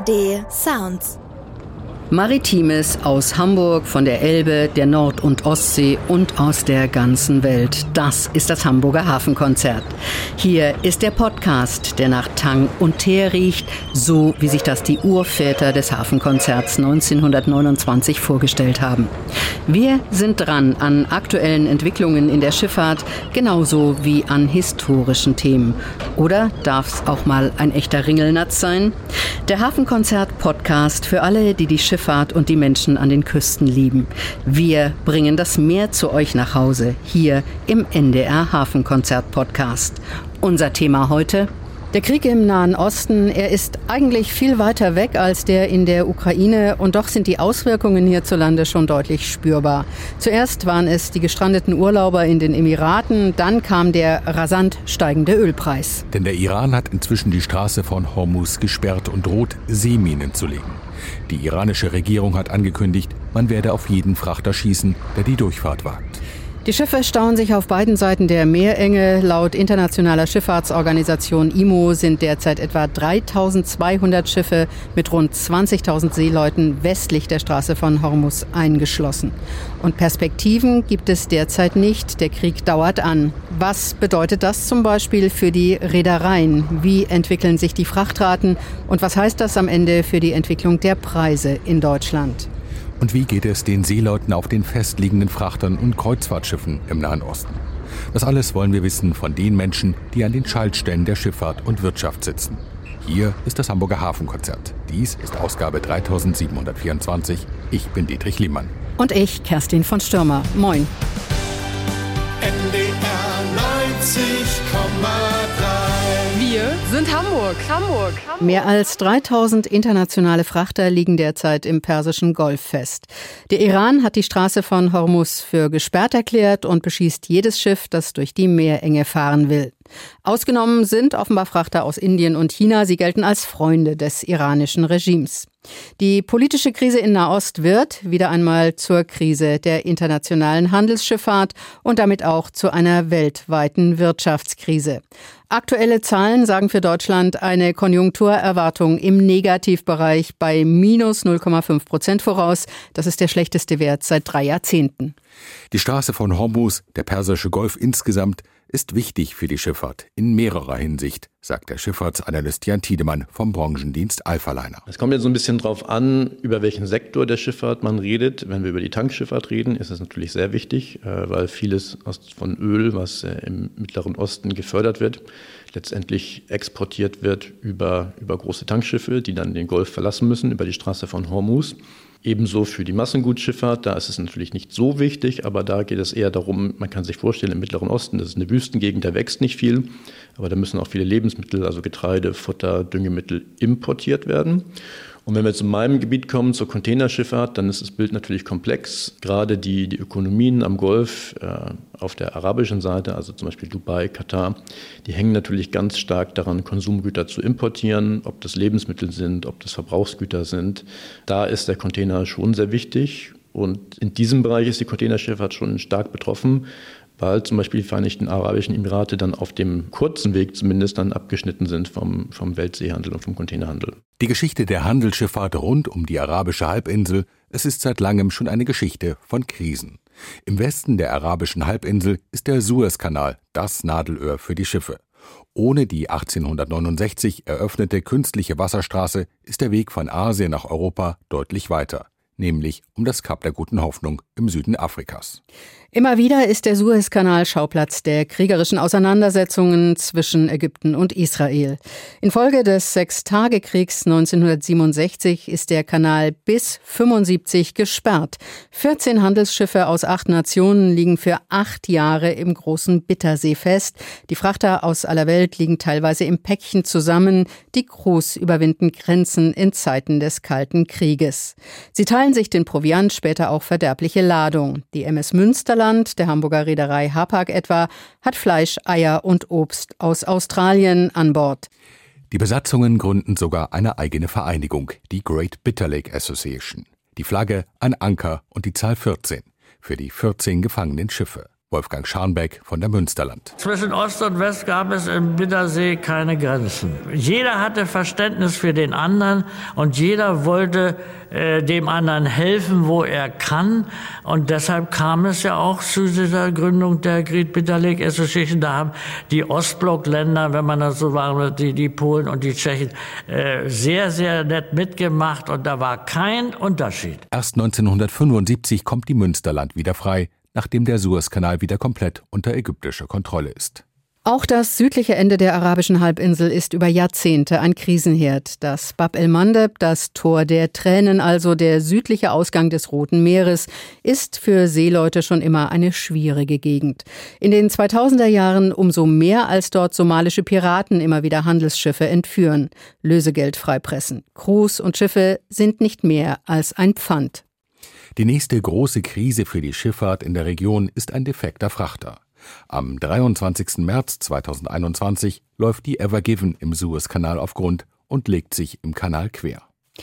ARD Sounds. Maritimes aus Hamburg, von der Elbe, der Nord- und Ostsee und aus der ganzen Welt. Das ist das Hamburger Hafenkonzert. Hier ist der Podcast, der nach Tang und Teer riecht, so wie sich das die Urväter des Hafenkonzerts 1929 vorgestellt haben. Wir sind dran an aktuellen Entwicklungen in der Schifffahrt, genauso wie an historischen Themen. Oder darf es auch mal ein echter Ringelnatz sein? Der Hafenkonzert-Podcast für alle, die die Schifffahrt und die Menschen an den Küsten lieben. Wir bringen das Meer zu euch nach Hause, hier im NDR Hafenkonzert-Podcast. Unser Thema heute: der Krieg im Nahen Osten. Er ist eigentlich viel weiter weg als der in der Ukraine und doch sind die Auswirkungen hierzulande schon deutlich spürbar. Zuerst waren es die gestrandeten Urlauber in den Emiraten, dann kam der rasant steigende Ölpreis. Denn der Iran hat inzwischen die Straße von Hormuz gesperrt und droht, Seeminen zu legen. Die iranische Regierung hat angekündigt, man werde auf jeden Frachter schießen, der die Durchfahrt wagt. Die Schiffe stauen sich auf beiden Seiten der Meerenge. Laut internationaler Schifffahrtsorganisation IMO sind derzeit etwa 3.200 Schiffe mit rund 20.000 Seeleuten westlich der Straße von Hormuz eingeschlossen. Und Perspektiven gibt es derzeit nicht. Der Krieg dauert an. Was bedeutet das zum Beispiel für die Reedereien? Wie entwickeln sich die Frachtraten? Und was heißt das am Ende für die Entwicklung der Preise in Deutschland? Und wie geht es den Seeleuten auf den festliegenden Frachtern und Kreuzfahrtschiffen im Nahen Osten? Das alles wollen wir wissen von den Menschen, die an den Schaltstellen der Schifffahrt und Wirtschaft sitzen. Hier ist das Hamburger Hafenkonzert. Dies ist Ausgabe 3724. Ich bin Dietrich Liemann. Und ich, Kerstin von Stürmer. Moin. NDR 90,3. Wir sind Hamburg. Mehr als 3000 internationale Frachter liegen derzeit im Persischen Golf fest. Der Iran hat die Straße von Hormuz für gesperrt erklärt und beschießt jedes Schiff, das durch die Meerenge fahren will. Ausgenommen sind offenbar Frachter aus Indien und China. Sie gelten als Freunde des iranischen Regimes. Die politische Krise in Nahost wird wieder einmal zur Krise der internationalen Handelsschifffahrt und damit auch zu einer weltweiten Wirtschaftskrise. Aktuelle Zahlen sagen für Deutschland eine Konjunkturerwartung im Negativbereich bei minus 0,5% voraus. Das ist der schlechteste Wert seit 3 Jahrzehnten. Die Straße von Hormuz, der Persische Golf insgesamt, ist wichtig für die Schifffahrt in mehrerer Hinsicht, sagt der Schifffahrtsanalyst Jan Tiedemann vom Branchendienst Alphaliner. Es kommt jetzt so ein bisschen drauf an, über welchen Sektor der Schifffahrt man redet. Wenn wir über die Tankschifffahrt reden, ist das natürlich sehr wichtig, weil vieles von Öl, was im Mittleren Osten gefördert wird, letztendlich exportiert wird über große Tankschiffe, die dann den Golf verlassen müssen, über die Straße von Hormuz. Ebenso für die Massengutschifffahrt, da ist es natürlich nicht so wichtig, aber da geht es eher darum, man kann sich vorstellen, im Mittleren Osten, das ist eine Wüstengegend, da wächst nicht viel, aber da müssen auch viele Lebensmittel, also Getreide, Futter, Düngemittel importiert werden. Und wenn wir zu meinem Gebiet kommen, zur Containerschifffahrt, dann ist das Bild natürlich komplex. Gerade die Ökonomien am Golf auf der arabischen Seite, also zum Beispiel Dubai, Katar, die hängen natürlich ganz stark daran, Konsumgüter zu importieren, ob das Lebensmittel sind, ob das Verbrauchsgüter sind. Da ist der Container schon sehr wichtig. Und in diesem Bereich ist die Containerschifffahrt schon stark betroffen, weil zum Beispiel die Vereinigten Arabischen Emirate dann auf dem kurzen Weg zumindest dann abgeschnitten sind vom Weltseehandel und vom Containerhandel. Die Geschichte der Handelsschifffahrt rund um die arabische Halbinsel, es ist seit langem schon eine Geschichte von Krisen. Im Westen der arabischen Halbinsel ist der Suezkanal das Nadelöhr für die Schiffe. Ohne die 1869 eröffnete künstliche Wasserstraße ist der Weg von Asien nach Europa deutlich weiter, nämlich um das Kap der Guten Hoffnung im Süden Afrikas. Immer wieder ist der Suezkanal Schauplatz der kriegerischen Auseinandersetzungen zwischen Ägypten und Israel. Infolge des Sechstagekriegs 1967 ist der Kanal bis 1975 gesperrt. 14 Handelsschiffe aus 8 Nationen liegen für 8 Jahre im großen Bittersee fest. Die Frachter aus aller Welt liegen teilweise im Päckchen zusammen. Die Crews überwinden Grenzen in Zeiten des Kalten Krieges. Sie teilen sich den Proviant, später auch verderbliche Ladung. Die MS Münsterland, der Hamburger Reederei Hapag etwa, hat Fleisch, Eier und Obst aus Australien an Bord. Die Besatzungen gründen sogar eine eigene Vereinigung, die Great Bitter Lake Association. Die Flagge, ein Anker und die Zahl 14 für die 14 gefangenen Schiffe. Wolfgang Scharnbeck von der Münsterland. Zwischen Ost und West gab es im Bittersee keine Grenzen. Jeder hatte Verständnis für den anderen und jeder wollte dem anderen helfen, wo er kann. Und deshalb kam es ja auch zu dieser Gründung der Great Bitter Lake Association. Da haben die Ostblockländer, wenn man das so sagen will, die Polen und die Tschechen, sehr, sehr nett mitgemacht und da war kein Unterschied. Erst 1975 kommt die Münsterland wieder frei, nachdem der Suezkanal wieder komplett unter ägyptischer Kontrolle ist. Auch das südliche Ende der arabischen Halbinsel ist über Jahrzehnte ein Krisenherd. Das Bab el-Mandeb, das Tor der Tränen, also der südliche Ausgang des Roten Meeres, ist für Seeleute schon immer eine schwierige Gegend. In den 2000er Jahren umso mehr, als dort somalische Piraten immer wieder Handelsschiffe entführen, Lösegeld freipressen. Crews und Schiffe sind nicht mehr als ein Pfand. Die nächste große Krise für die Schifffahrt in der Region ist ein defekter Frachter. Am 23. März 2021 läuft die Ever Given im Suezkanal auf Grund und legt sich im Kanal quer.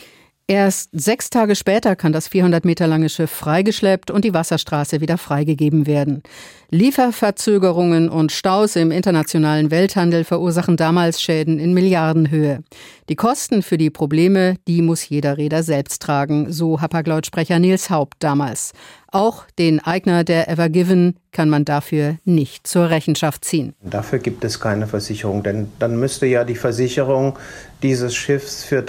Erst 6 Tage später kann das 400 Meter lange Schiff freigeschleppt und die Wasserstraße wieder freigegeben werden. Lieferverzögerungen und Staus im internationalen Welthandel verursachen damals Schäden in Milliardenhöhe. Die Kosten für die Probleme, die muss jeder Reeder selbst tragen, so Hapag-Lloyd-Sprecher Nils Haupt damals. Auch den Eigner der Ever Given kann man dafür nicht zur Rechenschaft ziehen. Dafür gibt es keine Versicherung, denn dann müsste ja die Versicherung dieses Schiffs für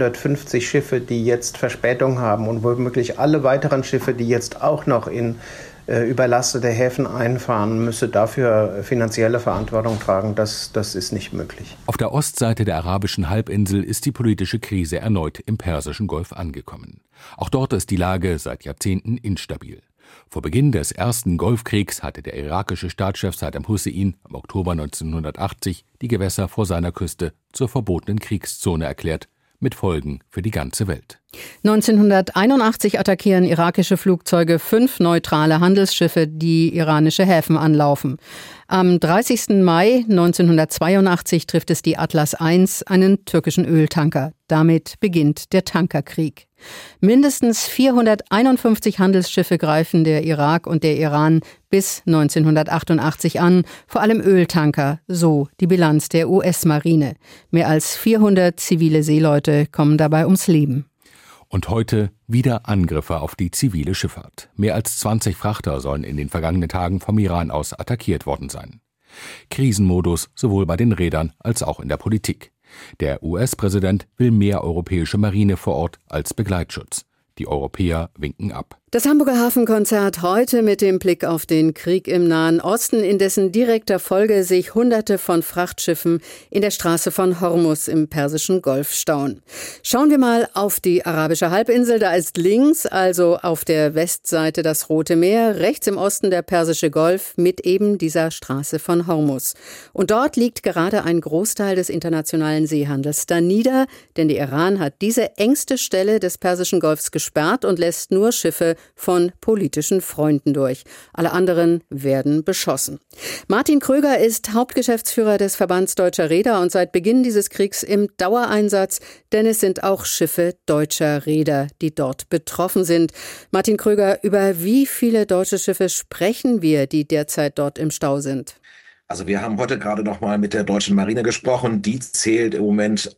350 Schiffe, die jetzt Verspätung haben und womöglich alle weiteren Schiffe, die jetzt auch noch in überlastete Häfen einfahren, müsse dafür finanzielle Verantwortung tragen. Das ist nicht möglich. Auf der Ostseite der arabischen Halbinsel ist die politische Krise erneut im Persischen Golf angekommen. Auch dort ist die Lage seit Jahrzehnten instabil. Vor Beginn des ersten Golfkriegs hatte der irakische Staatschef Saddam Hussein im Oktober 1980 die Gewässer vor seiner Küste zur verbotenen Kriegszone erklärt, mit Folgen für die ganze Welt. 1981 attackieren irakische Flugzeuge 5 neutrale Handelsschiffe, die iranische Häfen anlaufen. Am 30. Mai 1982 trifft es die Atlas I, einen türkischen Öltanker. Damit beginnt der Tankerkrieg. Mindestens 451 Handelsschiffe greifen der Irak und der Iran bis 1988 an, vor allem Öltanker, so die Bilanz der US-Marine. Mehr als 400 zivile Seeleute kommen dabei ums Leben. Und heute wieder Angriffe auf die zivile Schifffahrt. Mehr als 20 Frachter sollen in den vergangenen Tagen vom Iran aus attackiert worden sein. Krisenmodus sowohl bei den Reedern als auch in der Politik. Der US-Präsident will mehr europäische Marine vor Ort als Begleitschutz. Die Europäer winken ab. Das Hamburger Hafenkonzert heute mit dem Blick auf den Krieg im Nahen Osten, in dessen direkter Folge sich Hunderte von Frachtschiffen in der Straße von Hormuz im Persischen Golf stauen. Schauen wir mal auf die arabische Halbinsel. Da ist links, also auf der Westseite, das Rote Meer, rechts im Osten der Persische Golf mit eben dieser Straße von Hormuz. Und dort liegt gerade ein Großteil des internationalen Seehandels danieder, denn der Iran hat diese engste Stelle des Persischen Golfs gesperrt und lässt nur Schiffe von politischen Freunden durch. Alle anderen werden beschossen. Martin Kröger ist Hauptgeschäftsführer des Verbands Deutscher Reeder und seit Beginn dieses Kriegs im Dauereinsatz, denn es sind auch Schiffe deutscher Reeder, die dort betroffen sind. Martin Kröger, über wie viele deutsche Schiffe sprechen wir, die derzeit dort im Stau sind? Also wir haben heute gerade noch mal mit der deutschen Marine gesprochen. Die zählt im Moment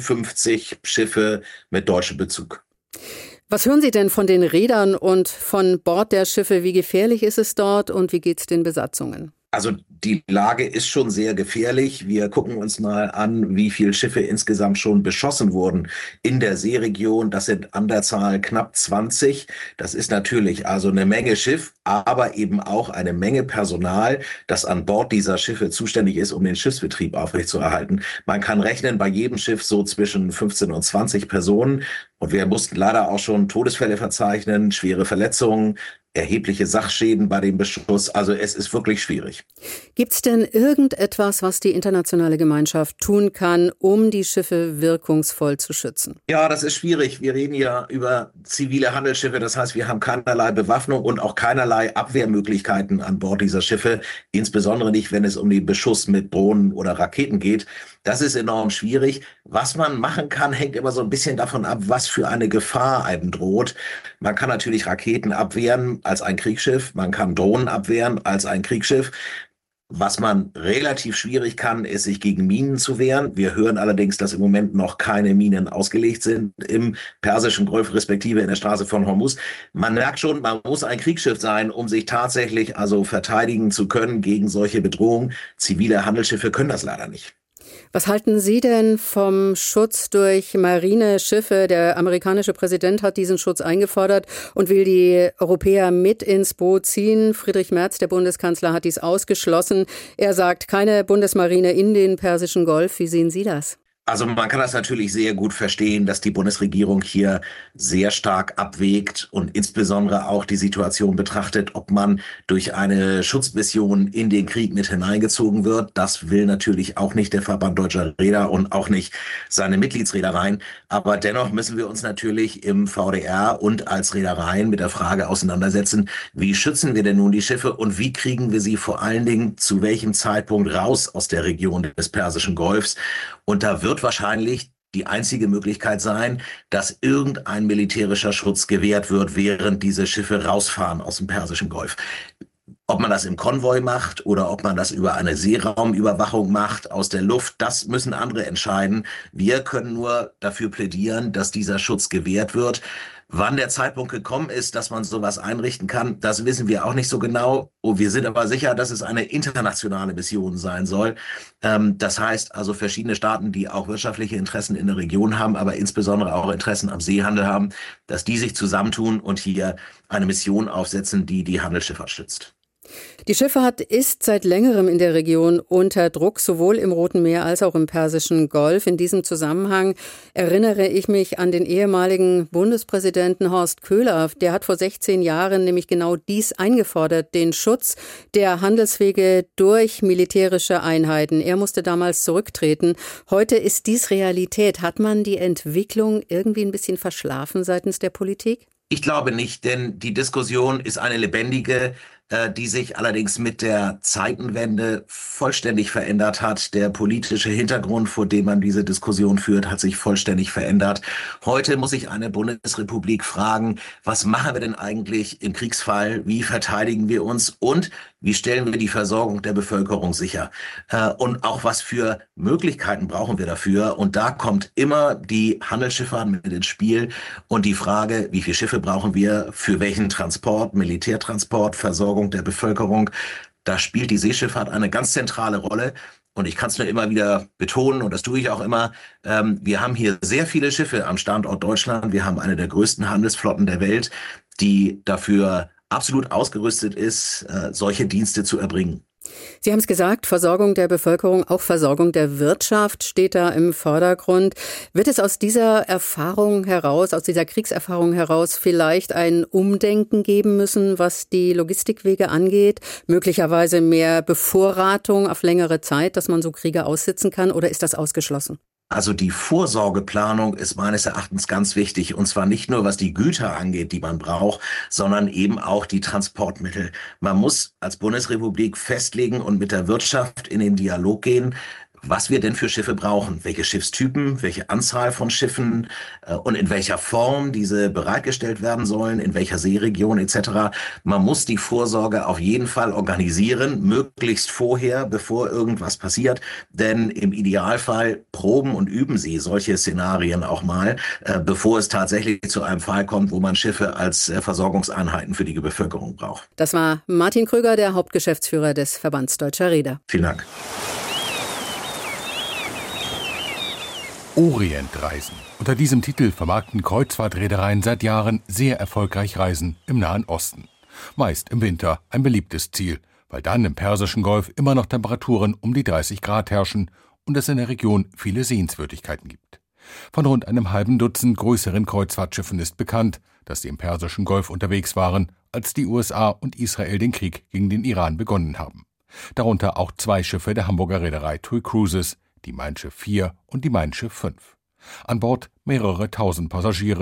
51 Schiffe mit deutschem Bezug. Was hören Sie denn von den Reedern und von Bord der Schiffe? Wie gefährlich ist es dort und wie geht es den Besatzungen? Also die Lage ist schon sehr gefährlich. Wir gucken uns mal an, wie viele Schiffe insgesamt schon beschossen wurden in der Seeregion. Das sind an der Zahl knapp 20. Das ist natürlich also eine Menge Schiff, aber eben auch eine Menge Personal, das an Bord dieser Schiffe zuständig ist, um den Schiffsbetrieb aufrechtzuerhalten. Man kann rechnen, bei jedem Schiff so zwischen 15 und 20 Personen. Und wir mussten leider auch schon Todesfälle verzeichnen, schwere Verletzungen, erhebliche Sachschäden bei dem Beschuss. Also es ist wirklich schwierig. Gibt es denn irgendetwas, was die internationale Gemeinschaft tun kann, um die Schiffe wirkungsvoll zu schützen? Ja, das ist schwierig. Wir reden ja über zivile Handelsschiffe. Das heißt, wir haben keinerlei Bewaffnung und auch keinerlei Abwehrmöglichkeiten an Bord dieser Schiffe. Insbesondere nicht, wenn es um den Beschuss mit Drohnen oder Raketen geht. Das ist enorm schwierig. Was man machen kann, hängt immer so ein bisschen davon ab, was für eine Gefahr einem droht. Man kann natürlich Raketen abwehren als ein Kriegsschiff, man kann Drohnen abwehren als ein Kriegsschiff. Was man relativ schwierig kann, ist, sich gegen Minen zu wehren. Wir hören allerdings, dass im Moment noch keine Minen ausgelegt sind im Persischen Golf, respektive in der Straße von Hormuz. Man merkt schon, man muss ein Kriegsschiff sein, um sich tatsächlich also verteidigen zu können gegen solche Bedrohungen. Zivile Handelsschiffe können das leider nicht. Was halten Sie denn vom Schutz durch Marineschiffe? Der amerikanische Präsident hat diesen Schutz eingefordert und will die Europäer mit ins Boot ziehen. Friedrich Merz, der Bundeskanzler, hat dies ausgeschlossen. Er sagt, keine Bundesmarine in den Persischen Golf. Wie sehen Sie das? Also man kann das natürlich sehr gut verstehen, dass die Bundesregierung hier sehr stark abwägt und insbesondere auch die Situation betrachtet, ob man durch eine Schutzmission in den Krieg mit hineingezogen wird. Das will natürlich auch nicht der Verband Deutscher Reeder und auch nicht seine Mitgliedsreedereien. Aber dennoch müssen wir uns natürlich im VDR und als Reedereien mit der Frage auseinandersetzen, wie schützen wir denn nun die Schiffe und wie kriegen wir sie vor allen Dingen zu welchem Zeitpunkt raus aus der Region des Persischen Golfs. Und da wird wahrscheinlich die einzige Möglichkeit sein, dass irgendein militärischer Schutz gewährt wird, während diese Schiffe rausfahren aus dem Persischen Golf. Ob man das im Konvoi macht oder ob man das über eine Seeraumüberwachung macht aus der Luft, das müssen andere entscheiden. Wir können nur dafür plädieren, dass dieser Schutz gewährt wird. Wann der Zeitpunkt gekommen ist, dass man sowas einrichten kann, das wissen wir auch nicht so genau. Und wir sind aber sicher, dass es eine internationale Mission sein soll. Das heißt also verschiedene Staaten, die auch wirtschaftliche Interessen in der Region haben, aber insbesondere auch Interessen am Seehandel haben, dass die sich zusammentun und hier eine Mission aufsetzen, die die Handelsschifffahrt stützt. Die Schifffahrt ist seit längerem in der Region unter Druck, sowohl im Roten Meer als auch im Persischen Golf. In diesem Zusammenhang erinnere ich mich an den ehemaligen Bundespräsidenten Horst Köhler. Der hat vor 16 Jahren nämlich genau dies eingefordert, den Schutz der Handelswege durch militärische Einheiten. Er musste damals zurücktreten. Heute ist dies Realität. Hat man die Entwicklung irgendwie ein bisschen verschlafen seitens der Politik? Ich glaube nicht, denn die Diskussion ist eine lebendige, die sich allerdings mit der Zeitenwende vollständig verändert hat. Der politische Hintergrund, vor dem man diese Diskussion führt, hat sich vollständig verändert. Heute muss sich eine Bundesrepublik fragen, was machen wir denn eigentlich im Kriegsfall? Wie verteidigen wir uns? Und wie stellen wir die Versorgung der Bevölkerung sicher? Und auch was für Möglichkeiten brauchen wir dafür? Und da kommt immer die Handelsschifffahrt mit ins Spiel und die Frage, wie viele Schiffe brauchen wir, für welchen Transport, Militärtransport, Versorgung der Bevölkerung. Da spielt die Seeschifffahrt eine ganz zentrale Rolle. Und ich kann es nur immer wieder betonen, und das tue ich auch immer, wir haben hier sehr viele Schiffe am Standort Deutschland. Wir haben eine der größten Handelsflotten der Welt, die dafür absolut ausgerüstet ist, solche Dienste zu erbringen. Sie haben es gesagt, Versorgung der Bevölkerung, auch Versorgung der Wirtschaft steht da im Vordergrund. Wird es aus dieser Erfahrung heraus, aus dieser Kriegserfahrung heraus vielleicht ein Umdenken geben müssen, was die Logistikwege angeht? Möglicherweise mehr Bevorratung auf längere Zeit, dass man so Kriege aussitzen kann, oder ist das ausgeschlossen? Also die Vorsorgeplanung ist meines Erachtens ganz wichtig, und zwar nicht nur, was die Güter angeht, die man braucht, sondern eben auch die Transportmittel. Man muss als Bundesrepublik festlegen und mit der Wirtschaft in den Dialog gehen, was wir denn für Schiffe brauchen, welche Schiffstypen, welche Anzahl von Schiffen und in welcher Form diese bereitgestellt werden sollen, in welcher Seeregion etc. Man muss die Vorsorge auf jeden Fall organisieren, möglichst vorher, bevor irgendwas passiert, denn im Idealfall proben und üben Sie solche Szenarien auch mal, bevor es tatsächlich zu einem Fall kommt, wo man Schiffe als Versorgungseinheiten für die Bevölkerung braucht. Das war Martin Krüger, der Hauptgeschäftsführer des Verbands Deutscher Reeder. Vielen Dank. Orientreisen. Unter diesem Titel vermarkten Kreuzfahrtreedereien seit Jahren sehr erfolgreich Reisen im Nahen Osten. Meist im Winter ein beliebtes Ziel, weil dann im Persischen Golf immer noch Temperaturen um die 30 Grad herrschen und es in der Region viele Sehenswürdigkeiten gibt. Von rund einem halben Dutzend größeren Kreuzfahrtschiffen ist bekannt, dass sie im Persischen Golf unterwegs waren, als die USA und Israel den Krieg gegen den Iran begonnen haben. Darunter auch 2 Schiffe der Hamburger Reederei TUI Cruises, die Mein Schiff 4 und die Mein Schiff 5. An Bord mehrere tausend Passagiere,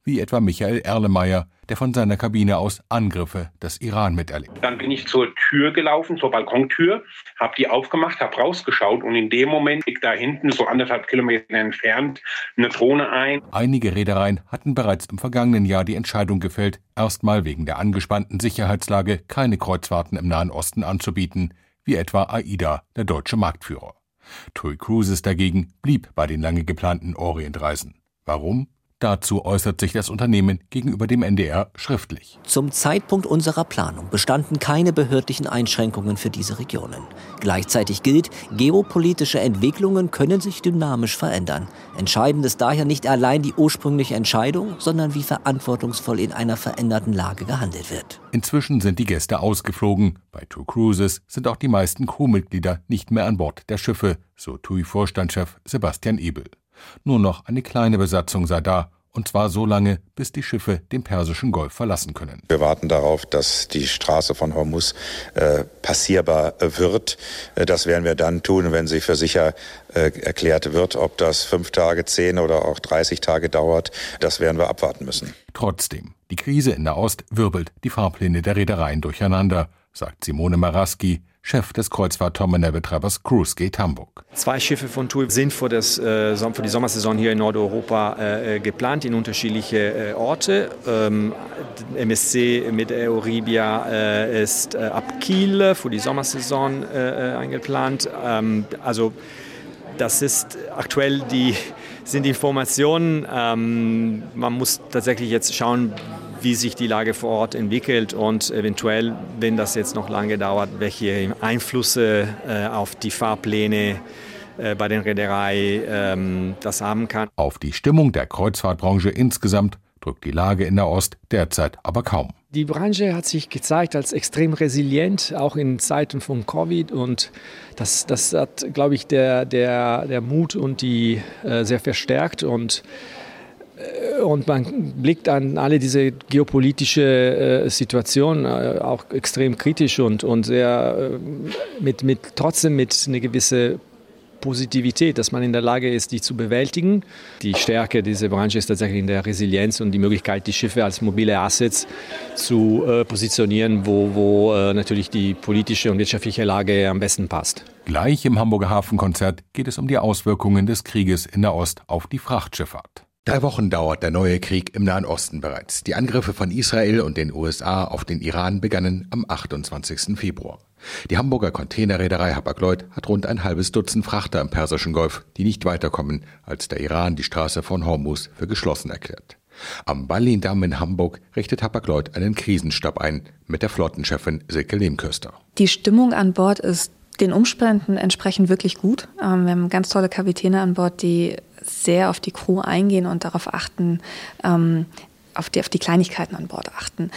wie etwa Michael Erlemeyer, der von seiner Kabine aus Angriffe des Iran miterlebt. Dann bin ich zur Tür gelaufen, zur Balkontür, habe die aufgemacht, habe rausgeschaut und in dem Moment liegt da hinten, so 1,5 Kilometer entfernt, eine Drohne ein. Einige Reedereien hatten bereits im vergangenen Jahr die Entscheidung gefällt, erstmal wegen der angespannten Sicherheitslage keine Kreuzfahrten im Nahen Osten anzubieten, wie etwa AIDA, der deutsche Marktführer. TUI Cruises dagegen blieb bei den lange geplanten Orientreisen. Warum? Dazu äußert sich das Unternehmen gegenüber dem NDR schriftlich. Zum Zeitpunkt unserer Planung bestanden keine behördlichen Einschränkungen für diese Regionen. Gleichzeitig gilt, geopolitische Entwicklungen können sich dynamisch verändern. Entscheidend ist daher nicht allein die ursprüngliche Entscheidung, sondern wie verantwortungsvoll in einer veränderten Lage gehandelt wird. Inzwischen sind die Gäste ausgeflogen. Bei TUI Cruises sind auch die meisten Crewmitglieder nicht mehr an Bord der Schiffe, so TUI-Vorstandschef Sebastian Ebel. Nur noch eine kleine Besatzung sei da, und zwar so lange, bis die Schiffe den Persischen Golf verlassen können. Wir warten darauf, dass die Straße von Hormuz passierbar wird. Das werden wir dann tun, wenn sie für sicher erklärt wird. Ob das 5 Tage, 10 oder auch 30 Tage dauert, das werden wir abwarten müssen. Trotzdem, die Krise in Nahost wirbelt die Fahrpläne der Reedereien durcheinander, sagt Simone Maraski, Chef des Kreuzfahrt-Terminalbetreibers Cruisegate Hamburg. 2 Schiffe von TUI sind für die Sommersaison hier in Nordeuropa geplant, in unterschiedliche Orte. MSC mit Euribia ist ab Kiel für die Sommersaison eingeplant. Also das ist aktuell sind die Informationen. Man muss tatsächlich jetzt schauen, wie sich die Lage vor Ort entwickelt und eventuell, wenn das jetzt noch lange dauert, welche Einflüsse auf die Fahrpläne bei den Reedereien das haben kann. Auf die Stimmung der Kreuzfahrtbranche insgesamt drückt die Lage in Nahost derzeit aber kaum. Die Branche hat sich gezeigt als extrem resilient, auch in Zeiten von Covid, und das hat, glaube ich, der Mut und die sehr verstärkt, und man blickt an alle diese geopolitische Situation auch extrem kritisch und sehr trotzdem mit einer gewissen Positivität, dass man in der Lage ist, die zu bewältigen. Die Stärke dieser Branche ist tatsächlich in der Resilienz und die Möglichkeit, die Schiffe als mobile Assets zu positionieren, wo natürlich die politische und wirtschaftliche Lage am besten passt. Gleich im Hamburger Hafenkonzert geht es um die Auswirkungen des Krieges in Nahost auf die Frachtschifffahrt. 3 Wochen dauert der neue Krieg im Nahen Osten bereits. Die Angriffe von Israel und den USA auf den Iran begannen am 28. Februar. Die Hamburger Containerreederei Hapag-Lloyd hat rund ein halbes Dutzend Frachter im Persischen Golf, die nicht weiterkommen, als der Iran die Straße von Hormuz für geschlossen erklärt. Am Ballindamm in Hamburg richtet Hapag-Lloyd einen Krisenstab ein, mit der Flottenchefin Silke Lehmköster. Die Stimmung an Bord ist den Umständen entsprechend wirklich gut. Wir haben ganz tolle Kapitäne an Bord, die sehr auf die Crew eingehen und darauf achten, auf die Kleinigkeiten an Bord achten.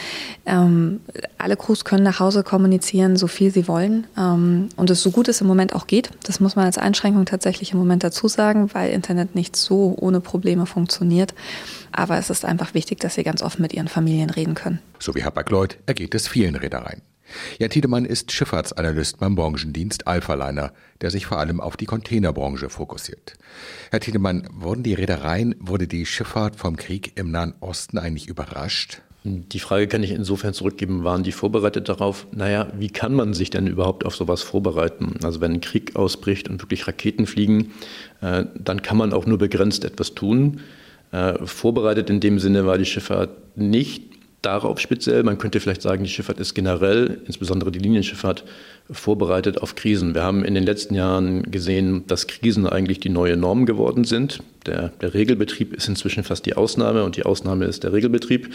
Alle Crews können nach Hause kommunizieren, so viel sie wollen, und es so gut es im Moment auch geht. Das muss man als Einschränkung tatsächlich im Moment dazu sagen, weil Internet nicht so ohne Probleme funktioniert. Aber es ist einfach wichtig, dass sie ganz offen mit ihren Familien reden können. So wie Hapag-Lloyd ergeht es vielen Reedereien. Jan Tiedemann ist Schifffahrtsanalyst beim Branchendienst Alphaliner, der sich vor allem auf die Containerbranche fokussiert. Herr Tiedemann, wurde die Schifffahrt vom Krieg im Nahen Osten eigentlich überrascht? Die Frage kann ich insofern zurückgeben, waren die vorbereitet darauf? Wie kann man sich denn überhaupt auf sowas vorbereiten? Also wenn ein Krieg ausbricht und wirklich Raketen fliegen, dann kann man auch nur begrenzt etwas tun. Vorbereitet in dem Sinne war die Schifffahrt nicht darauf speziell. Man könnte vielleicht sagen, die Schifffahrt ist generell, insbesondere die Linienschifffahrt, vorbereitet auf Krisen. Wir haben in den letzten Jahren gesehen, dass Krisen eigentlich die neue Norm geworden sind. Der Regelbetrieb ist inzwischen fast die Ausnahme, und die Ausnahme ist der Regelbetrieb.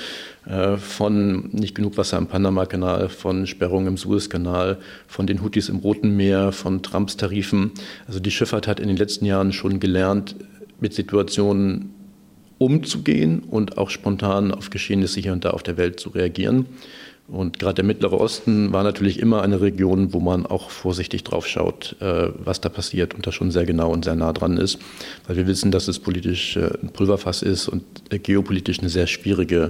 Von nicht genug Wasser im Panamakanal, von Sperrungen im Suezkanal, von den Houthis im Roten Meer, von Trumps Tarifen. Also die Schifffahrt hat in den letzten Jahren schon gelernt, mit Situationen umzugehen und auch spontan auf Geschehnisse hier und da auf der Welt zu reagieren. Und gerade der Mittlere Osten war natürlich immer eine Region, wo man auch vorsichtig drauf schaut, was da passiert, und da schon sehr genau und sehr nah dran ist, weil wir wissen, dass es politisch ein Pulverfass ist und geopolitisch eine sehr schwierige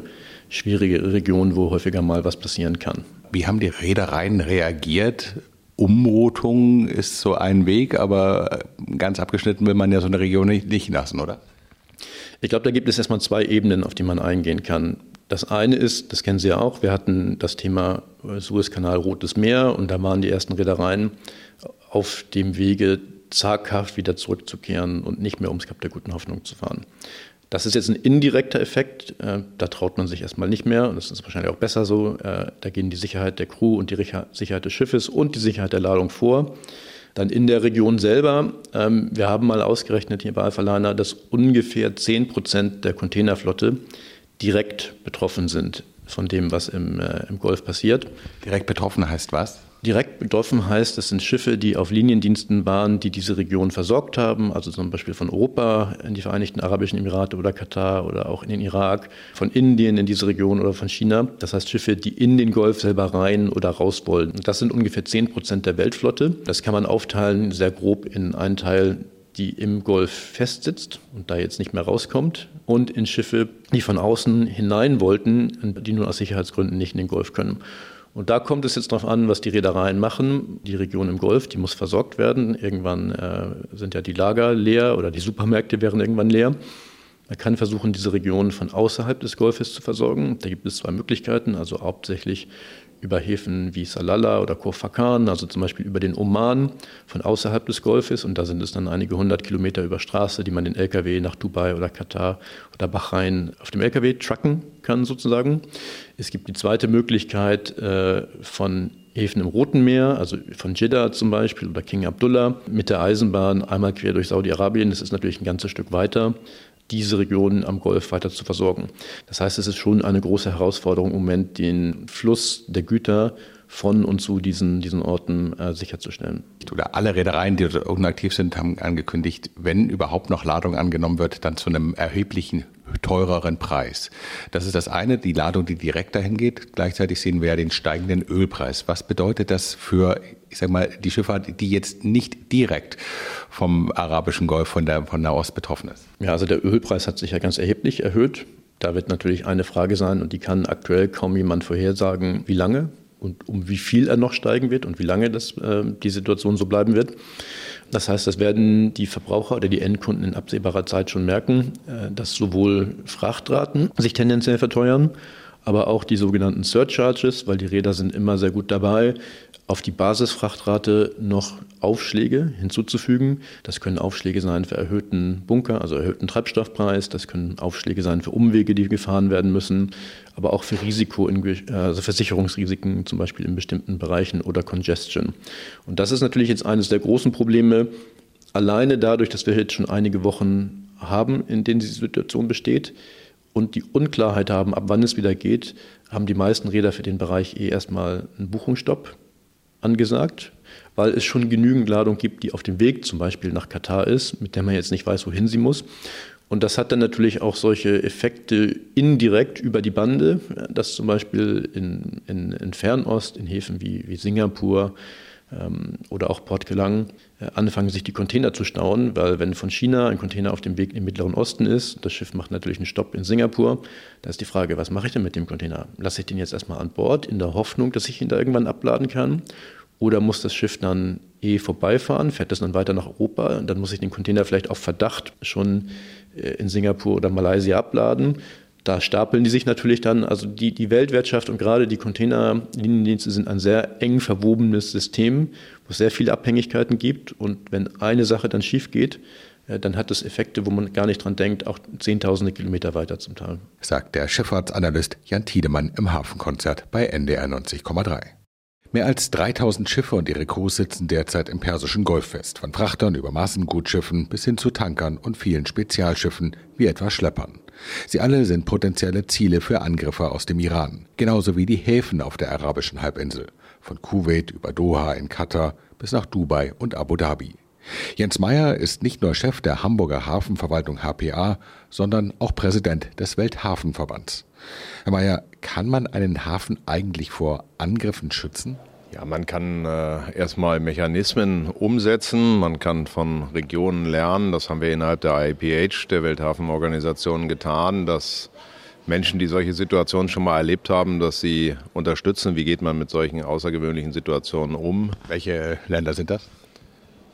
Region, wo häufiger mal was passieren kann. Wie haben die Reedereien reagiert? Umroutung ist so ein Weg, aber ganz abgeschnitten will man ja so eine Region nicht lassen, oder? Ich glaube, da gibt es erstmal 2 Ebenen, auf die man eingehen kann. Das eine ist, das kennen Sie ja auch, wir hatten das Thema Suezkanal, Rotes Meer und da waren die ersten Reedereien auf dem Wege, zaghaft wieder zurückzukehren und nicht mehr ums Kap der Guten Hoffnung zu fahren. Das ist jetzt ein indirekter Effekt, da traut man sich erstmal nicht mehr und das ist wahrscheinlich auch besser so. Da gehen die Sicherheit der Crew und die Sicherheit des Schiffes und die Sicherheit der Ladung vor. Dann in der Region selber, wir haben mal ausgerechnet hier bei Alphaliner, dass ungefähr 10% der Containerflotte direkt betroffen sind von dem, was im Golf passiert. Direkt betroffen heißt was? Direkt betroffen heißt, das sind Schiffe, die auf Liniendiensten waren, die diese Region versorgt haben, also zum Beispiel von Europa in die Vereinigten Arabischen Emirate oder Katar oder auch in den Irak, von Indien in diese Region oder von China. Das heißt Schiffe, die in den Golf selber rein oder raus wollen. Das sind ungefähr 10% der Weltflotte. Das kann man aufteilen sehr grob in einen Teil, die im Golf festsitzt und da jetzt nicht mehr rauskommt, und in Schiffe, die von außen hinein wollten, die nun aus Sicherheitsgründen nicht in den Golf können. Und da kommt es jetzt darauf an, was die Reedereien machen. Die Region im Golf, die muss versorgt werden. Irgendwann sind ja die Lager leer oder die Supermärkte wären irgendwann leer. Man kann versuchen, diese Region von außerhalb des Golfes zu versorgen. Da gibt es 2 Möglichkeiten, also hauptsächlich über Häfen wie Salalah oder Khor Fakkan, also zum Beispiel über den Oman von außerhalb des Golfes. Und da sind es dann einige 100 Kilometer über Straße, die man den LKW nach Dubai oder Katar oder Bahrain auf dem LKW trucken kann sozusagen. Es gibt die zweite Möglichkeit von Häfen im Roten Meer, also von Jeddah zum Beispiel oder King Abdullah, mit der Eisenbahn einmal quer durch Saudi-Arabien. Das ist natürlich ein ganzes Stück weiter, diese Regionen am Golf weiter zu versorgen. Das heißt, es ist schon eine große Herausforderung im Moment, den Fluss der Güter von und zu diesen Orten sicherzustellen. Oder alle Reedereien, die dort unten aktiv sind, haben angekündigt, wenn überhaupt noch Ladung angenommen wird, dann zu einem erheblichen, teureren Preis. Das ist das eine, die Ladung, die direkt dahin geht. Gleichzeitig sehen wir ja den steigenden Ölpreis. Was bedeutet das für, ich sag mal, die Schifffahrt, die jetzt nicht direkt vom arabischen Golf, von Nahost betroffen ist? Ja, also der Ölpreis hat sich ja ganz erheblich erhöht. Da wird natürlich eine Frage sein, und die kann aktuell kaum jemand vorhersagen, wie lange und um wie viel er noch steigen wird und wie lange die Situation so bleiben wird. Das heißt, das werden die Verbraucher oder die Endkunden in absehbarer Zeit schon merken, dass sowohl Frachtraten sich tendenziell verteuern, aber auch die sogenannten Surcharges, weil die Reeder sind immer sehr gut dabei, auf die Basisfrachtrate noch Aufschläge hinzuzufügen. Das können Aufschläge sein für erhöhten Bunker, also erhöhten Treibstoffpreis. Das können Aufschläge sein für Umwege, die gefahren werden müssen, aber auch für also Versicherungsrisiken, zum Beispiel in bestimmten Bereichen, oder Congestion. Und das ist natürlich jetzt eines der großen Probleme. Alleine dadurch, dass wir jetzt schon einige Wochen haben, in denen diese Situation besteht und die Unklarheit haben, ab wann es wieder geht, haben die meisten Reeder für den Bereich erstmal einen Buchungsstopp angesagt, weil es schon genügend Ladung gibt, die auf dem Weg zum Beispiel nach Katar ist, mit der man jetzt nicht weiß, wohin sie muss. Und das hat dann natürlich auch solche Effekte indirekt über die Bande, dass zum Beispiel in Fernost, in Häfen wie Singapur oder auch Port Kelang anfangen, sich die Container zu stauen, weil wenn von China ein Container auf dem Weg im Mittleren Osten ist, das Schiff macht natürlich einen Stopp in Singapur, da ist die Frage, was mache ich denn mit dem Container? Lasse ich den jetzt erstmal an Bord, in der Hoffnung, dass ich ihn da irgendwann abladen kann? Oder muss das Schiff dann vorbeifahren, fährt das dann weiter nach Europa und dann muss ich den Container vielleicht auf Verdacht schon in Singapur oder Malaysia abladen? Da stapeln die sich natürlich dann, also die Weltwirtschaft und gerade die Containerliniendienste sind ein sehr eng verwobenes System, wo es sehr viele Abhängigkeiten gibt. Und wenn eine Sache dann schief geht, dann hat das Effekte, wo man gar nicht dran denkt, auch Zehntausende Kilometer weiter zum Teil. Sagt der Schifffahrtsanalyst Jan Tiedemann im Hafenkonzert bei NDR 90,3. Mehr als 3000 Schiffe und ihre Crews sitzen derzeit im Persischen Golf fest, von Frachtern über Massengutschiffen bis hin zu Tankern und vielen Spezialschiffen, wie etwa Schleppern. Sie alle sind potenzielle Ziele für Angriffe aus dem Iran, genauso wie die Häfen auf der arabischen Halbinsel, von Kuwait über Doha in Katar bis nach Dubai und Abu Dhabi. Jens Meyer ist nicht nur Chef der Hamburger Hafenverwaltung HPA, sondern auch Präsident des Welthafenverbands. Herr Meyer, kann man einen Hafen eigentlich vor Angriffen schützen? Ja, man kann erstmal Mechanismen umsetzen, man kann von Regionen lernen, das haben wir innerhalb der IPH, der Welthafenorganisation, getan, dass Menschen, die solche Situationen schon mal erlebt haben, dass sie unterstützen, wie geht man mit solchen außergewöhnlichen Situationen um. Welche Länder sind das?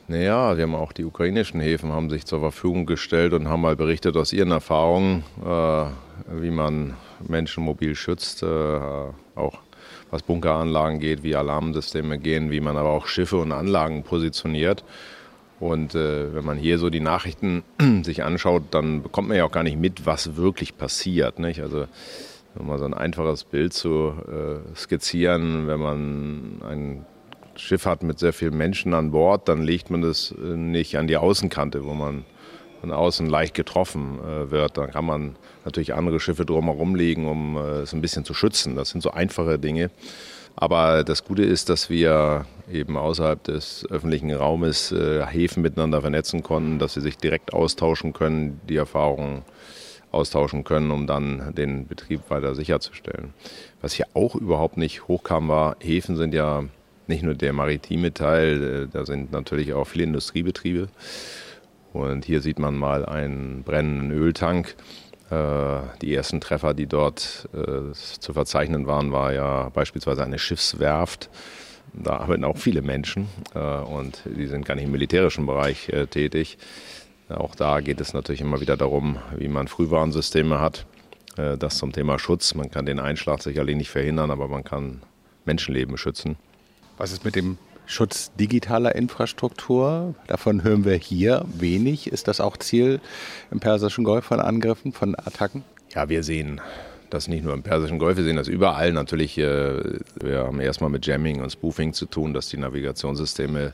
Naja, wir haben auch die ukrainischen Häfen haben sich zur Verfügung gestellt und haben mal berichtet aus ihren Erfahrungen, wie man Menschen mobil schützt, auch was Bunkeranlagen geht, wie Alarmsysteme gehen, wie man aber auch Schiffe und Anlagen positioniert. Und wenn man hier so die Nachrichten sich anschaut, dann bekommt man ja auch gar nicht mit, was wirklich passiert, nicht? Also um mal so ein einfaches Bild zu skizzieren, wenn man ein Schiff hat mit sehr vielen Menschen an Bord, dann legt man das nicht an die Außenkante, wo man von außen leicht getroffen wird. Dann kann man natürlich andere Schiffe drumherum legen, um es ein bisschen zu schützen. Das sind so einfache Dinge. Aber das Gute ist, dass wir eben außerhalb des öffentlichen Raumes Häfen miteinander vernetzen konnten, dass sie sich direkt austauschen können, die Erfahrungen austauschen können, um dann den Betrieb weiter sicherzustellen. Was hier auch überhaupt nicht hochkam, war, Häfen sind ja nicht nur der maritime Teil, da sind natürlich auch viele Industriebetriebe. Und hier sieht man mal einen brennenden Öltank. Die ersten Treffer, die dort zu verzeichnen waren, war ja beispielsweise eine Schiffswerft. Da arbeiten auch viele Menschen und die sind gar nicht im militärischen Bereich tätig. Auch da geht es natürlich immer wieder darum, wie man Frühwarnsysteme hat. Das zum Thema Schutz. Man kann den Einschlag sicherlich nicht verhindern, aber man kann Menschenleben schützen. Was ist mit dem Schutz digitaler Infrastruktur? Davon hören wir hier wenig. Ist das auch Ziel im Persischen Golf von Angriffen, von Attacken? Ja, wir sehen das nicht nur im Persischen Golf, wir sehen das überall. Natürlich, wir haben erstmal mit Jamming und Spoofing zu tun, dass die Navigationssysteme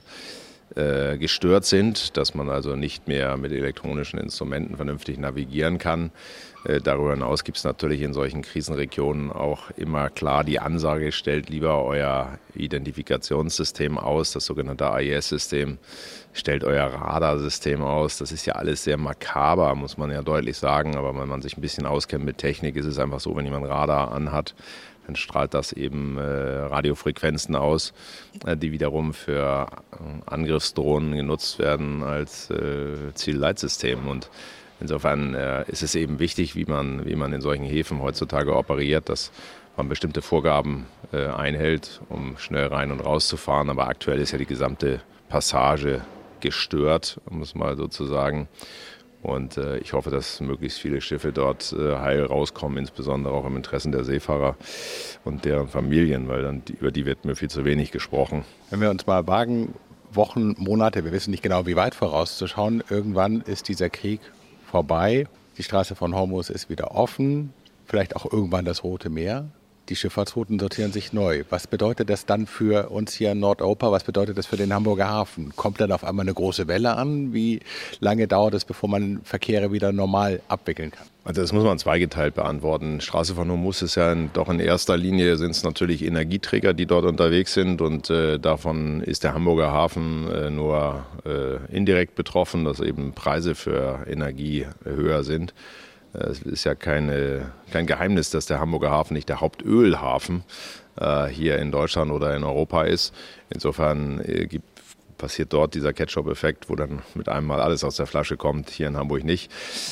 gestört sind, dass man also nicht mehr mit elektronischen Instrumenten vernünftig navigieren kann. Darüber hinaus gibt es natürlich in solchen Krisenregionen auch immer klar die Ansage, stellt lieber euer Identifikationssystem aus, das sogenannte AIS-System, stellt euer Radarsystem aus. Das ist ja alles sehr makaber, muss man ja deutlich sagen, aber wenn man sich ein bisschen auskennt mit Technik, ist es einfach so, wenn jemand Radar anhat, dann strahlt das eben Radiofrequenzen aus, die wiederum für Angriffsdrohnen genutzt werden als Zielleitsystem. Und insofern ist es eben wichtig, wie man in solchen Häfen heutzutage operiert, dass man bestimmte Vorgaben einhält, um schnell rein und raus zu fahren. Aber aktuell ist ja die gesamte Passage gestört, um es mal so zu sagen. Und ich hoffe, dass möglichst viele Schiffe dort heil rauskommen, insbesondere auch im Interesse der Seefahrer und deren Familien, weil über die wird mir viel zu wenig gesprochen. Wenn wir uns mal wagen, Wochen, Monate, wir wissen nicht genau, wie weit vorauszuschauen, irgendwann ist dieser Krieg vorbei. Die Straße von Hormuz ist wieder offen, vielleicht auch irgendwann das Rote Meer. Die Schifffahrtsrouten sortieren sich neu. Was bedeutet das dann für uns hier in Nordeuropa? Was bedeutet das für den Hamburger Hafen? Kommt dann auf einmal eine große Welle an? Wie lange dauert es, bevor man Verkehre wieder normal abwickeln kann? Also das muss man zweigeteilt beantworten. Straße von Hormuz ist ja doch in erster Linie sind es natürlich Energieträger, die dort unterwegs sind. Und davon ist der Hamburger Hafen nur indirekt betroffen, dass eben Preise für Energie höher sind. Es ist ja kein Geheimnis, dass der Hamburger Hafen nicht der Hauptölhafen hier in Deutschland oder in Europa ist. Insofern passiert dort dieser Ketchup-Effekt, wo dann mit einem Mal alles aus der Flasche kommt, hier in Hamburg nicht.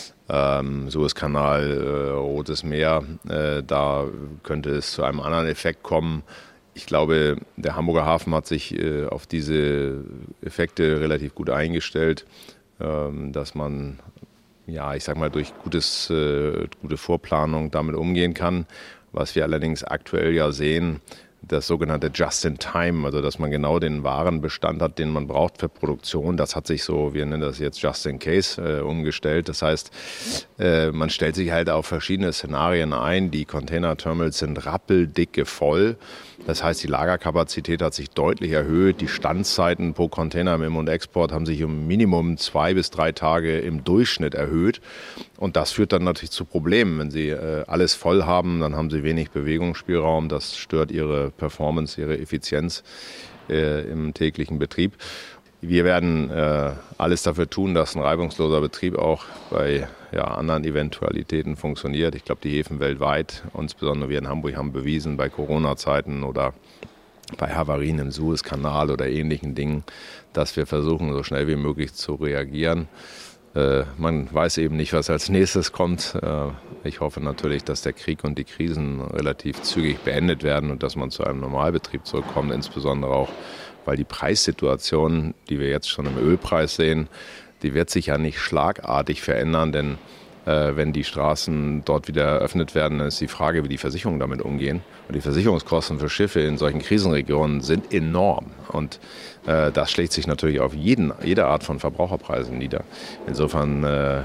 Suezkanal, Rotes Meer, da könnte es zu einem anderen Effekt kommen. Ich glaube, der Hamburger Hafen hat sich auf diese Effekte relativ gut eingestellt, dass man ich sag mal, durch gute Vorplanung damit umgehen kann. Was wir allerdings aktuell ja sehen, das sogenannte Just-in-Time, also dass man genau den Warenbestand hat, den man braucht für Produktion. Das hat sich so, wir nennen das jetzt Just-in-Case, umgestellt. Das heißt, man stellt sich halt auf verschiedene Szenarien ein. Die Containerterminals sind rappeldicke voll. Das heißt, die Lagerkapazität hat sich deutlich erhöht. Die Standzeiten pro Container im Im- und Export haben sich um Minimum 2 bis 3 Tage im Durchschnitt erhöht. Und das führt dann natürlich zu Problemen. Wenn Sie alles voll haben, dann haben Sie wenig Bewegungsspielraum. Das stört Ihre Performance, Ihre Effizienz im täglichen Betrieb. Wir werden alles dafür tun, dass ein reibungsloser Betrieb auch bei anderen Eventualitäten funktioniert. Ich glaube, die Häfen weltweit, insbesondere wir in Hamburg, haben bewiesen bei Corona-Zeiten oder bei Havarien im Suezkanal oder ähnlichen Dingen, dass wir versuchen, so schnell wie möglich zu reagieren. Man weiß eben nicht, was als nächstes kommt. Ich hoffe natürlich, dass der Krieg und die Krisen relativ zügig beendet werden und dass man zu einem Normalbetrieb zurückkommt, insbesondere auch weil die Preissituation, die wir jetzt schon im Ölpreis sehen, die wird sich ja nicht schlagartig verändern, denn wenn die Straßen dort wieder eröffnet werden, dann ist die Frage, wie die Versicherungen damit umgehen. Und die Versicherungskosten für Schiffe in solchen Krisenregionen sind enorm. Und das schlägt sich natürlich auf jede Art von Verbraucherpreisen nieder. Insofern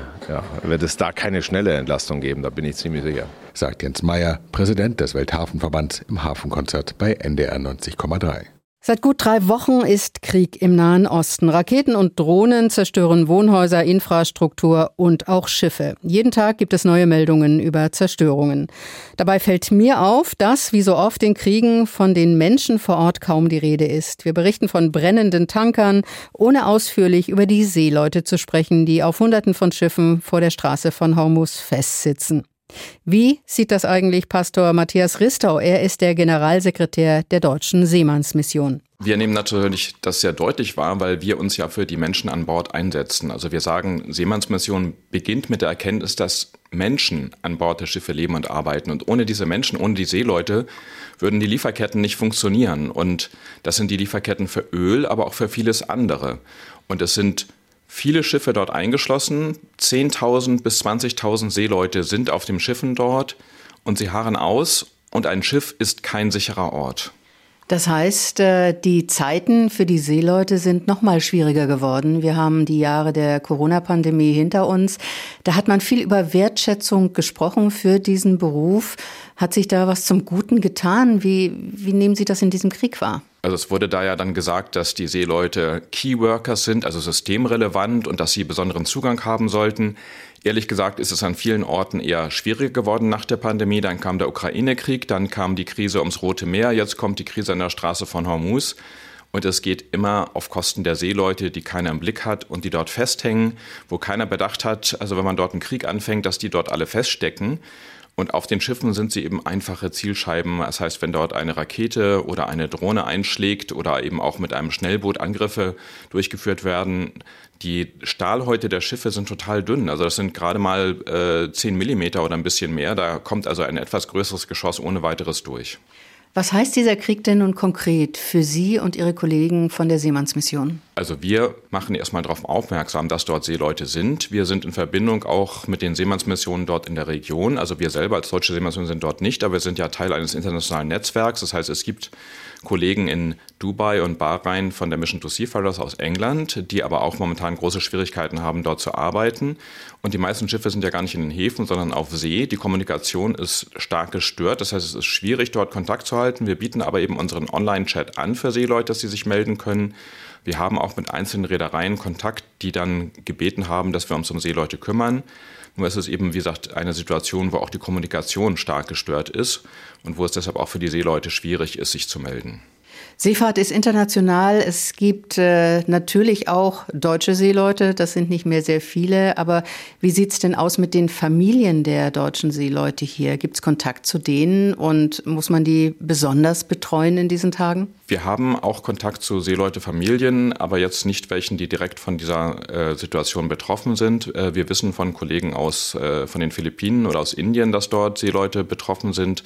wird es da keine schnelle Entlastung geben, da bin ich ziemlich sicher. Sagt Jens Meyer, Präsident des Welthafenverbands im Hafenkonzert bei NDR 90,3. Seit gut 3 Wochen ist Krieg im Nahen Osten. Raketen und Drohnen zerstören Wohnhäuser, Infrastruktur und auch Schiffe. Jeden Tag gibt es neue Meldungen über Zerstörungen. Dabei fällt mir auf, dass, wie so oft in Kriegen, von den Menschen vor Ort kaum die Rede ist. Wir berichten von brennenden Tankern, ohne ausführlich über die Seeleute zu sprechen, die auf Hunderten von Schiffen vor der Straße von Hormuz festsitzen. Wie sieht das eigentlich Pastor Matthias Ristau? Er ist der Generalsekretär der Deutschen Seemannsmission. Wir nehmen natürlich das sehr deutlich wahr, weil wir uns ja für die Menschen an Bord einsetzen. Also wir sagen, Seemannsmission beginnt mit der Erkenntnis, dass Menschen an Bord der Schiffe leben und arbeiten. Und ohne diese Menschen, ohne die Seeleute, würden die Lieferketten nicht funktionieren. Und das sind die Lieferketten für Öl, aber auch für vieles andere. Und es sind viele Schiffe dort eingeschlossen, 10.000 bis 20.000 Seeleute sind auf den Schiffen dort und sie harren aus und ein Schiff ist kein sicherer Ort. Das heißt, die Zeiten für die Seeleute sind noch mal schwieriger geworden. Wir haben die Jahre der Corona-Pandemie hinter uns. Da hat man viel über Wertschätzung gesprochen für diesen Beruf. Hat sich da was zum Guten getan? Wie nehmen Sie das in diesem Krieg wahr? Also es wurde da ja dann gesagt, dass die Seeleute Keyworkers sind, also systemrelevant und dass sie besonderen Zugang haben sollten. Ehrlich gesagt ist es an vielen Orten eher schwieriger geworden nach der Pandemie. Dann kam der Ukraine-Krieg, dann kam die Krise ums Rote Meer, jetzt kommt die Krise an der Straße von Hormuz. Und es geht immer auf Kosten der Seeleute, die keiner im Blick hat und die dort festhängen, wo keiner bedacht hat, also wenn man dort einen Krieg anfängt, dass die dort alle feststecken. Und auf den Schiffen sind sie eben einfache Zielscheiben. Das heißt, wenn dort eine Rakete oder eine Drohne einschlägt oder eben auch mit einem Schnellboot Angriffe durchgeführt werden, die Stahlhäute der Schiffe sind total dünn. Also das sind gerade mal 10 Millimeter oder ein bisschen mehr. Da kommt also ein etwas größeres Geschoss ohne weiteres durch. Was heißt dieser Krieg denn nun konkret für Sie und Ihre Kollegen von der Seemannsmission? Also wir machen erstmal darauf aufmerksam, dass dort Seeleute sind. Wir sind in Verbindung auch mit den Seemannsmissionen dort in der Region. Also wir selber als Deutsche Seemannsmission sind dort nicht, aber wir sind ja Teil eines internationalen Netzwerks. Das heißt, es gibt Kollegen in Dubai und Bahrain von der Mission to Seafarers aus England, die aber auch momentan große Schwierigkeiten haben, dort zu arbeiten. Und die meisten Schiffe sind ja gar nicht in den Häfen, sondern auf See. Die Kommunikation ist stark gestört. Das heißt, es ist schwierig, dort Kontakt zu halten. Wir bieten aber eben unseren Online-Chat an für Seeleute, dass sie sich melden können. Wir haben auch mit einzelnen Reedereien Kontakt, die dann gebeten haben, dass wir uns um Seeleute kümmern. Nur ist es eben, wie gesagt, eine Situation, wo auch die Kommunikation stark gestört ist und wo es deshalb auch für die Seeleute schwierig ist, sich zu melden. Seefahrt ist international. Es gibt natürlich auch deutsche Seeleute. Das sind nicht mehr sehr viele. Aber wie sieht's denn aus mit den Familien der deutschen Seeleute hier? Gibt's Kontakt zu denen und muss man die besonders betreuen in diesen Tagen? Wir haben auch Kontakt zu Seeleute-Familien, aber jetzt nicht welchen, die direkt von dieser Situation betroffen sind. Wir wissen von Kollegen von den Philippinen oder aus Indien, dass dort Seeleute betroffen sind.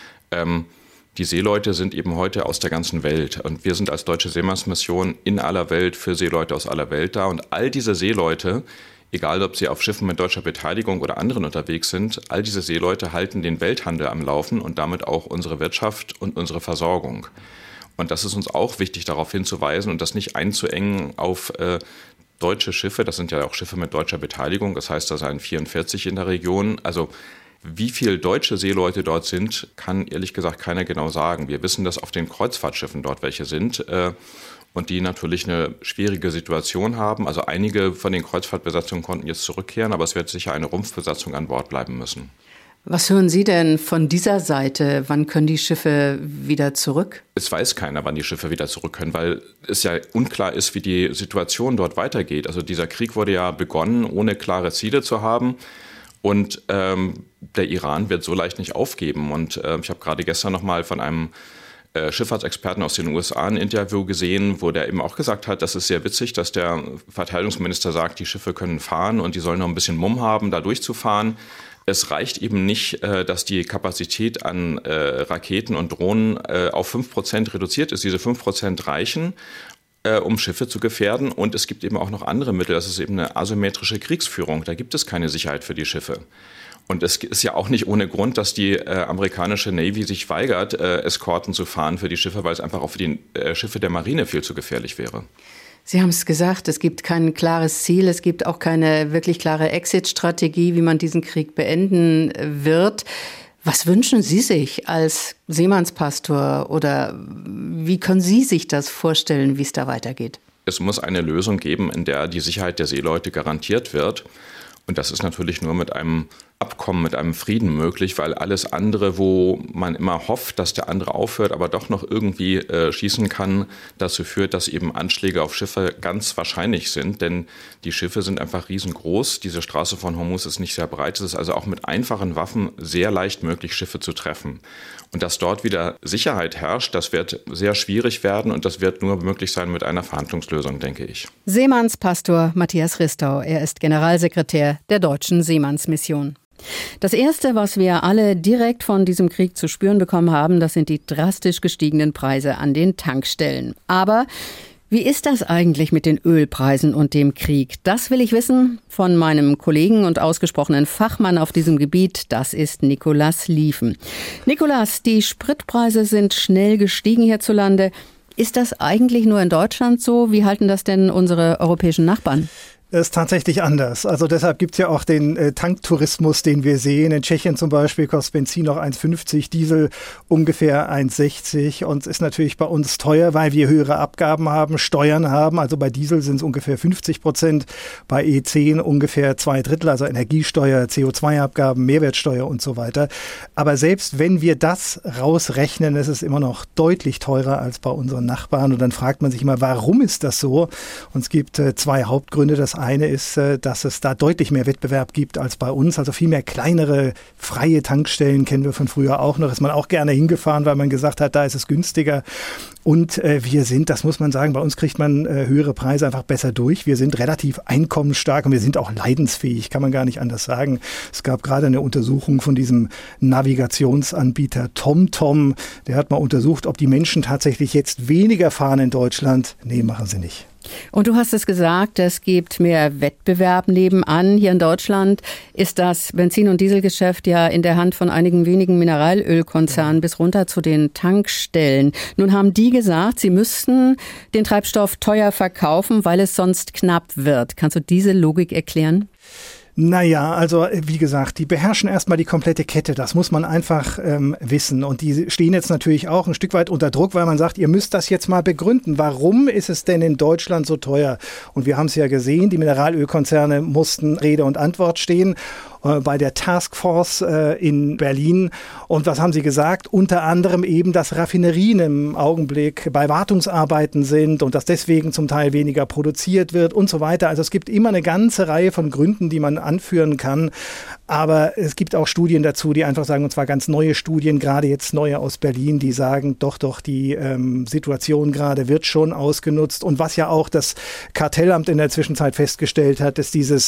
Die Seeleute sind eben heute aus der ganzen Welt und wir sind als Deutsche Seemannsmission in aller Welt für Seeleute aus aller Welt da und all diese Seeleute, egal ob sie auf Schiffen mit deutscher Beteiligung oder anderen unterwegs sind, all diese Seeleute halten den Welthandel am Laufen und damit auch unsere Wirtschaft und unsere Versorgung. Und das ist uns auch wichtig, darauf hinzuweisen und das nicht einzuengen auf deutsche Schiffe. Das sind ja auch Schiffe mit deutscher Beteiligung, das heißt, da seien 44 in der Region. Also wie viele deutsche Seeleute dort sind, kann ehrlich gesagt keiner genau sagen. Wir wissen, dass auf den Kreuzfahrtschiffen dort welche sind und die natürlich eine schwierige Situation haben. Also einige von den Kreuzfahrtbesatzungen konnten jetzt zurückkehren, aber es wird sicher eine Rumpfbesatzung an Bord bleiben müssen. Was hören Sie denn von dieser Seite? Wann können die Schiffe wieder zurück? Es weiß keiner, wann die Schiffe wieder zurück können, weil es ja unklar ist, wie die Situation dort weitergeht. Also dieser Krieg wurde ja begonnen, ohne klare Ziele zu haben. Und der Iran wird so leicht nicht aufgeben. Und ich habe gerade gestern noch mal von einem Schifffahrtsexperten aus den USA ein Interview gesehen, wo der eben auch gesagt hat, das ist sehr witzig, dass der Verteidigungsminister sagt, die Schiffe können fahren und die sollen noch ein bisschen Mumm haben, da durchzufahren. Es reicht eben nicht, dass die Kapazität an Raketen und Drohnen auf 5% reduziert ist. Diese 5% reichen, um Schiffe zu gefährden. Und es gibt eben auch noch andere Mittel. Das ist eben eine asymmetrische Kriegsführung. Da gibt es keine Sicherheit für die Schiffe. Und es ist ja auch nicht ohne Grund, dass die amerikanische Navy sich weigert, Eskorten zu fahren für die Schiffe, weil es einfach auch für die Schiffe der Marine viel zu gefährlich wäre. Sie haben es gesagt, es gibt kein klares Ziel, es gibt auch keine wirklich klare Exit-Strategie, wie man diesen Krieg beenden wird. Was wünschen Sie sich als Seemannspastor oder wie können Sie sich das vorstellen, wie es da weitergeht? Es muss eine Lösung geben, in der die Sicherheit der Seeleute garantiert wird. Und das ist natürlich nur mit einem Abkommen, mit einem Frieden möglich, weil alles andere, wo man immer hofft, dass der andere aufhört, aber doch noch irgendwie schießen kann, dazu führt, dass eben Anschläge auf Schiffe ganz wahrscheinlich sind. Denn die Schiffe sind einfach riesengroß. Diese Straße von Hormuz ist nicht sehr breit. Es ist also auch mit einfachen Waffen sehr leicht möglich, Schiffe zu treffen. Und dass dort wieder Sicherheit herrscht, das wird sehr schwierig werden und das wird nur möglich sein mit einer Verhandlungslösung, denke ich. Seemannspastor Matthias Ristau, er ist Generalsekretär der Deutschen Seemannsmission. Das Erste, was wir alle direkt von diesem Krieg zu spüren bekommen haben, das sind die drastisch gestiegenen Preise an den Tankstellen. Aber wie ist das eigentlich mit den Ölpreisen und dem Krieg? Das will ich wissen von meinem Kollegen und ausgesprochenen Fachmann auf diesem Gebiet. Das ist Nicolas Lieven. Nicolas, die Spritpreise sind schnell gestiegen hierzulande. Ist das eigentlich nur in Deutschland so? Wie halten das denn unsere europäischen Nachbarn? Das ist tatsächlich anders. Also deshalb gibt's ja auch den Tanktourismus, den wir sehen. In Tschechien zum Beispiel kostet Benzin noch 1,50, Diesel ungefähr 1,60 und es ist natürlich bei uns teuer, weil wir höhere Abgaben haben, Steuern haben. Also bei Diesel sind es ungefähr 50%, bei E10 ungefähr 2/3, also Energiesteuer, CO2-Abgaben, Mehrwertsteuer und so weiter. Aber selbst wenn wir das rausrechnen, ist es immer noch deutlich teurer als bei unseren Nachbarn. Und dann fragt man sich immer, warum ist das so? Und es gibt zwei Hauptgründe. Das eine ist, dass es da deutlich mehr Wettbewerb gibt als bei uns. Also viel mehr kleinere, freie Tankstellen kennen wir von früher auch noch. Ist man auch gerne hingefahren, weil man gesagt hat, da ist es günstiger. Und wir sind, das muss man sagen, bei uns kriegt man höhere Preise einfach besser durch. Wir sind relativ einkommensstark und wir sind auch leidensfähig, kann man gar nicht anders sagen. Es gab gerade eine Untersuchung von diesem Navigationsanbieter TomTom. Der hat mal untersucht, ob die Menschen tatsächlich jetzt weniger fahren in Deutschland. Nee, machen sie nicht. Und du hast es gesagt, es gibt mehr Wettbewerb nebenan. Hier in Deutschland ist das Benzin- und Dieselgeschäft ja in der Hand von einigen wenigen Mineralölkonzernen bis runter zu den Tankstellen. Nun haben die gesagt, sie müssten den Treibstoff teuer verkaufen, weil es sonst knapp wird. Kannst du diese Logik erklären? Naja, also wie gesagt, die beherrschen erstmal die komplette Kette, das muss man einfach wissen. Und die stehen jetzt natürlich auch ein Stück weit unter Druck, weil man sagt, ihr müsst das jetzt mal begründen. Warum ist es denn in Deutschland so teuer? Und wir haben es ja gesehen, die Mineralölkonzerne mussten Rede und Antwort stehen bei der Taskforce in Berlin. Und was haben sie gesagt? Unter anderem eben, dass Raffinerien im Augenblick bei Wartungsarbeiten sind und dass deswegen zum Teil weniger produziert wird und so weiter. Also es gibt immer eine ganze Reihe von Gründen, die man anführen kann. Aber es gibt auch Studien dazu, die einfach sagen, und zwar ganz neue Studien, gerade jetzt neue aus Berlin, die sagen, doch, die Situation gerade wird schon ausgenutzt. Und was ja auch das Kartellamt in der Zwischenzeit festgestellt hat, ist dieser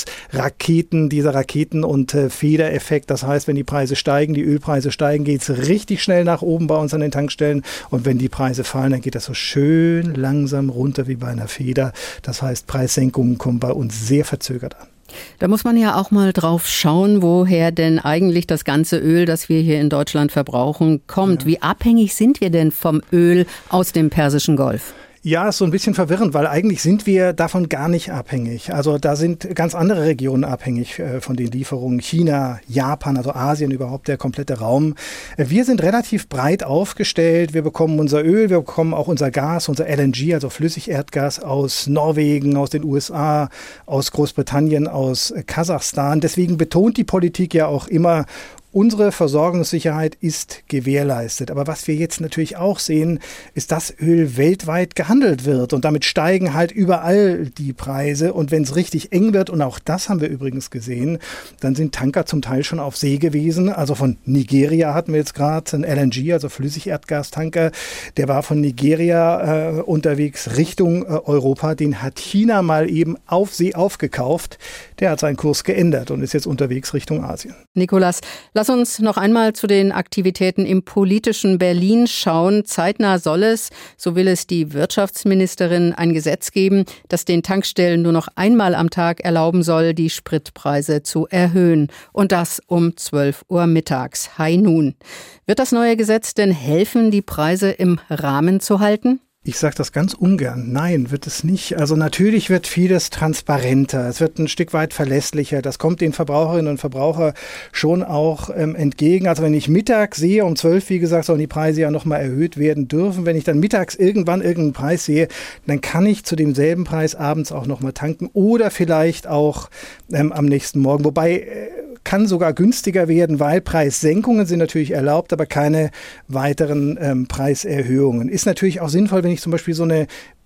Raketen- und Federeffekt. Das heißt, wenn die Preise steigen, die Ölpreise steigen, geht es richtig schnell nach oben bei uns an den Tankstellen. Und wenn die Preise fallen, dann geht das so schön langsam runter wie bei einer Feder. Das heißt, Preissenkungen kommen bei uns sehr verzögert an. Da muss man ja auch mal drauf schauen, woher denn eigentlich das ganze Öl, das wir hier in Deutschland verbrauchen, kommt. Ja. Wie abhängig sind wir denn vom Öl aus dem Persischen Golf? Ja, ist so ein bisschen verwirrend, weil eigentlich sind wir davon gar nicht abhängig. Also da sind ganz andere Regionen abhängig von den Lieferungen. China, Japan, also Asien, überhaupt der komplette Raum. Wir sind relativ breit aufgestellt. Wir bekommen unser Öl, wir bekommen auch unser Gas, unser LNG, also Flüssigerdgas aus Norwegen, aus den USA, aus Großbritannien, aus Kasachstan. Deswegen betont die Politik ja auch immer, unsere Versorgungssicherheit ist gewährleistet. Aber was wir jetzt natürlich auch sehen, ist, dass Öl weltweit gehandelt wird. Und damit steigen halt überall die Preise. Und wenn es richtig eng wird, und auch das haben wir übrigens gesehen, dann sind Tanker zum Teil schon auf See gewesen. Also von Nigeria hatten wir jetzt gerade einen LNG, also Flüssigerdgastanker. Der war von Nigeria unterwegs Richtung Europa. Den hat China mal eben auf See aufgekauft. Der hat seinen Kurs geändert und ist jetzt unterwegs Richtung Asien. Nikolas, lass uns noch einmal zu den Aktivitäten im politischen Berlin schauen. Zeitnah soll es, so will es die Wirtschaftsministerin, ein Gesetz geben, das den Tankstellen nur noch einmal am Tag erlauben soll, die Spritpreise zu erhöhen. Und das um 12 Uhr mittags. High Noon. Wird das neue Gesetz denn helfen, die Preise im Rahmen zu halten? Ich sage das ganz ungern. Nein, wird es nicht. Also natürlich wird vieles transparenter. Es wird ein Stück weit verlässlicher. Das kommt den Verbraucherinnen und Verbrauchern schon auch entgegen. Also wenn ich mittags sehe, um 12, wie gesagt, sollen die Preise ja nochmal erhöht werden dürfen. Wenn ich dann mittags irgendwann irgendeinen Preis sehe, dann kann ich zu demselben Preis abends auch nochmal tanken oder vielleicht auch am nächsten Morgen. Wobei kann sogar günstiger werden, weil Preissenkungen sind natürlich erlaubt, aber keine weiteren Preiserhöhungen. Ist natürlich auch sinnvoll, wenn ich zum Beispiel so eine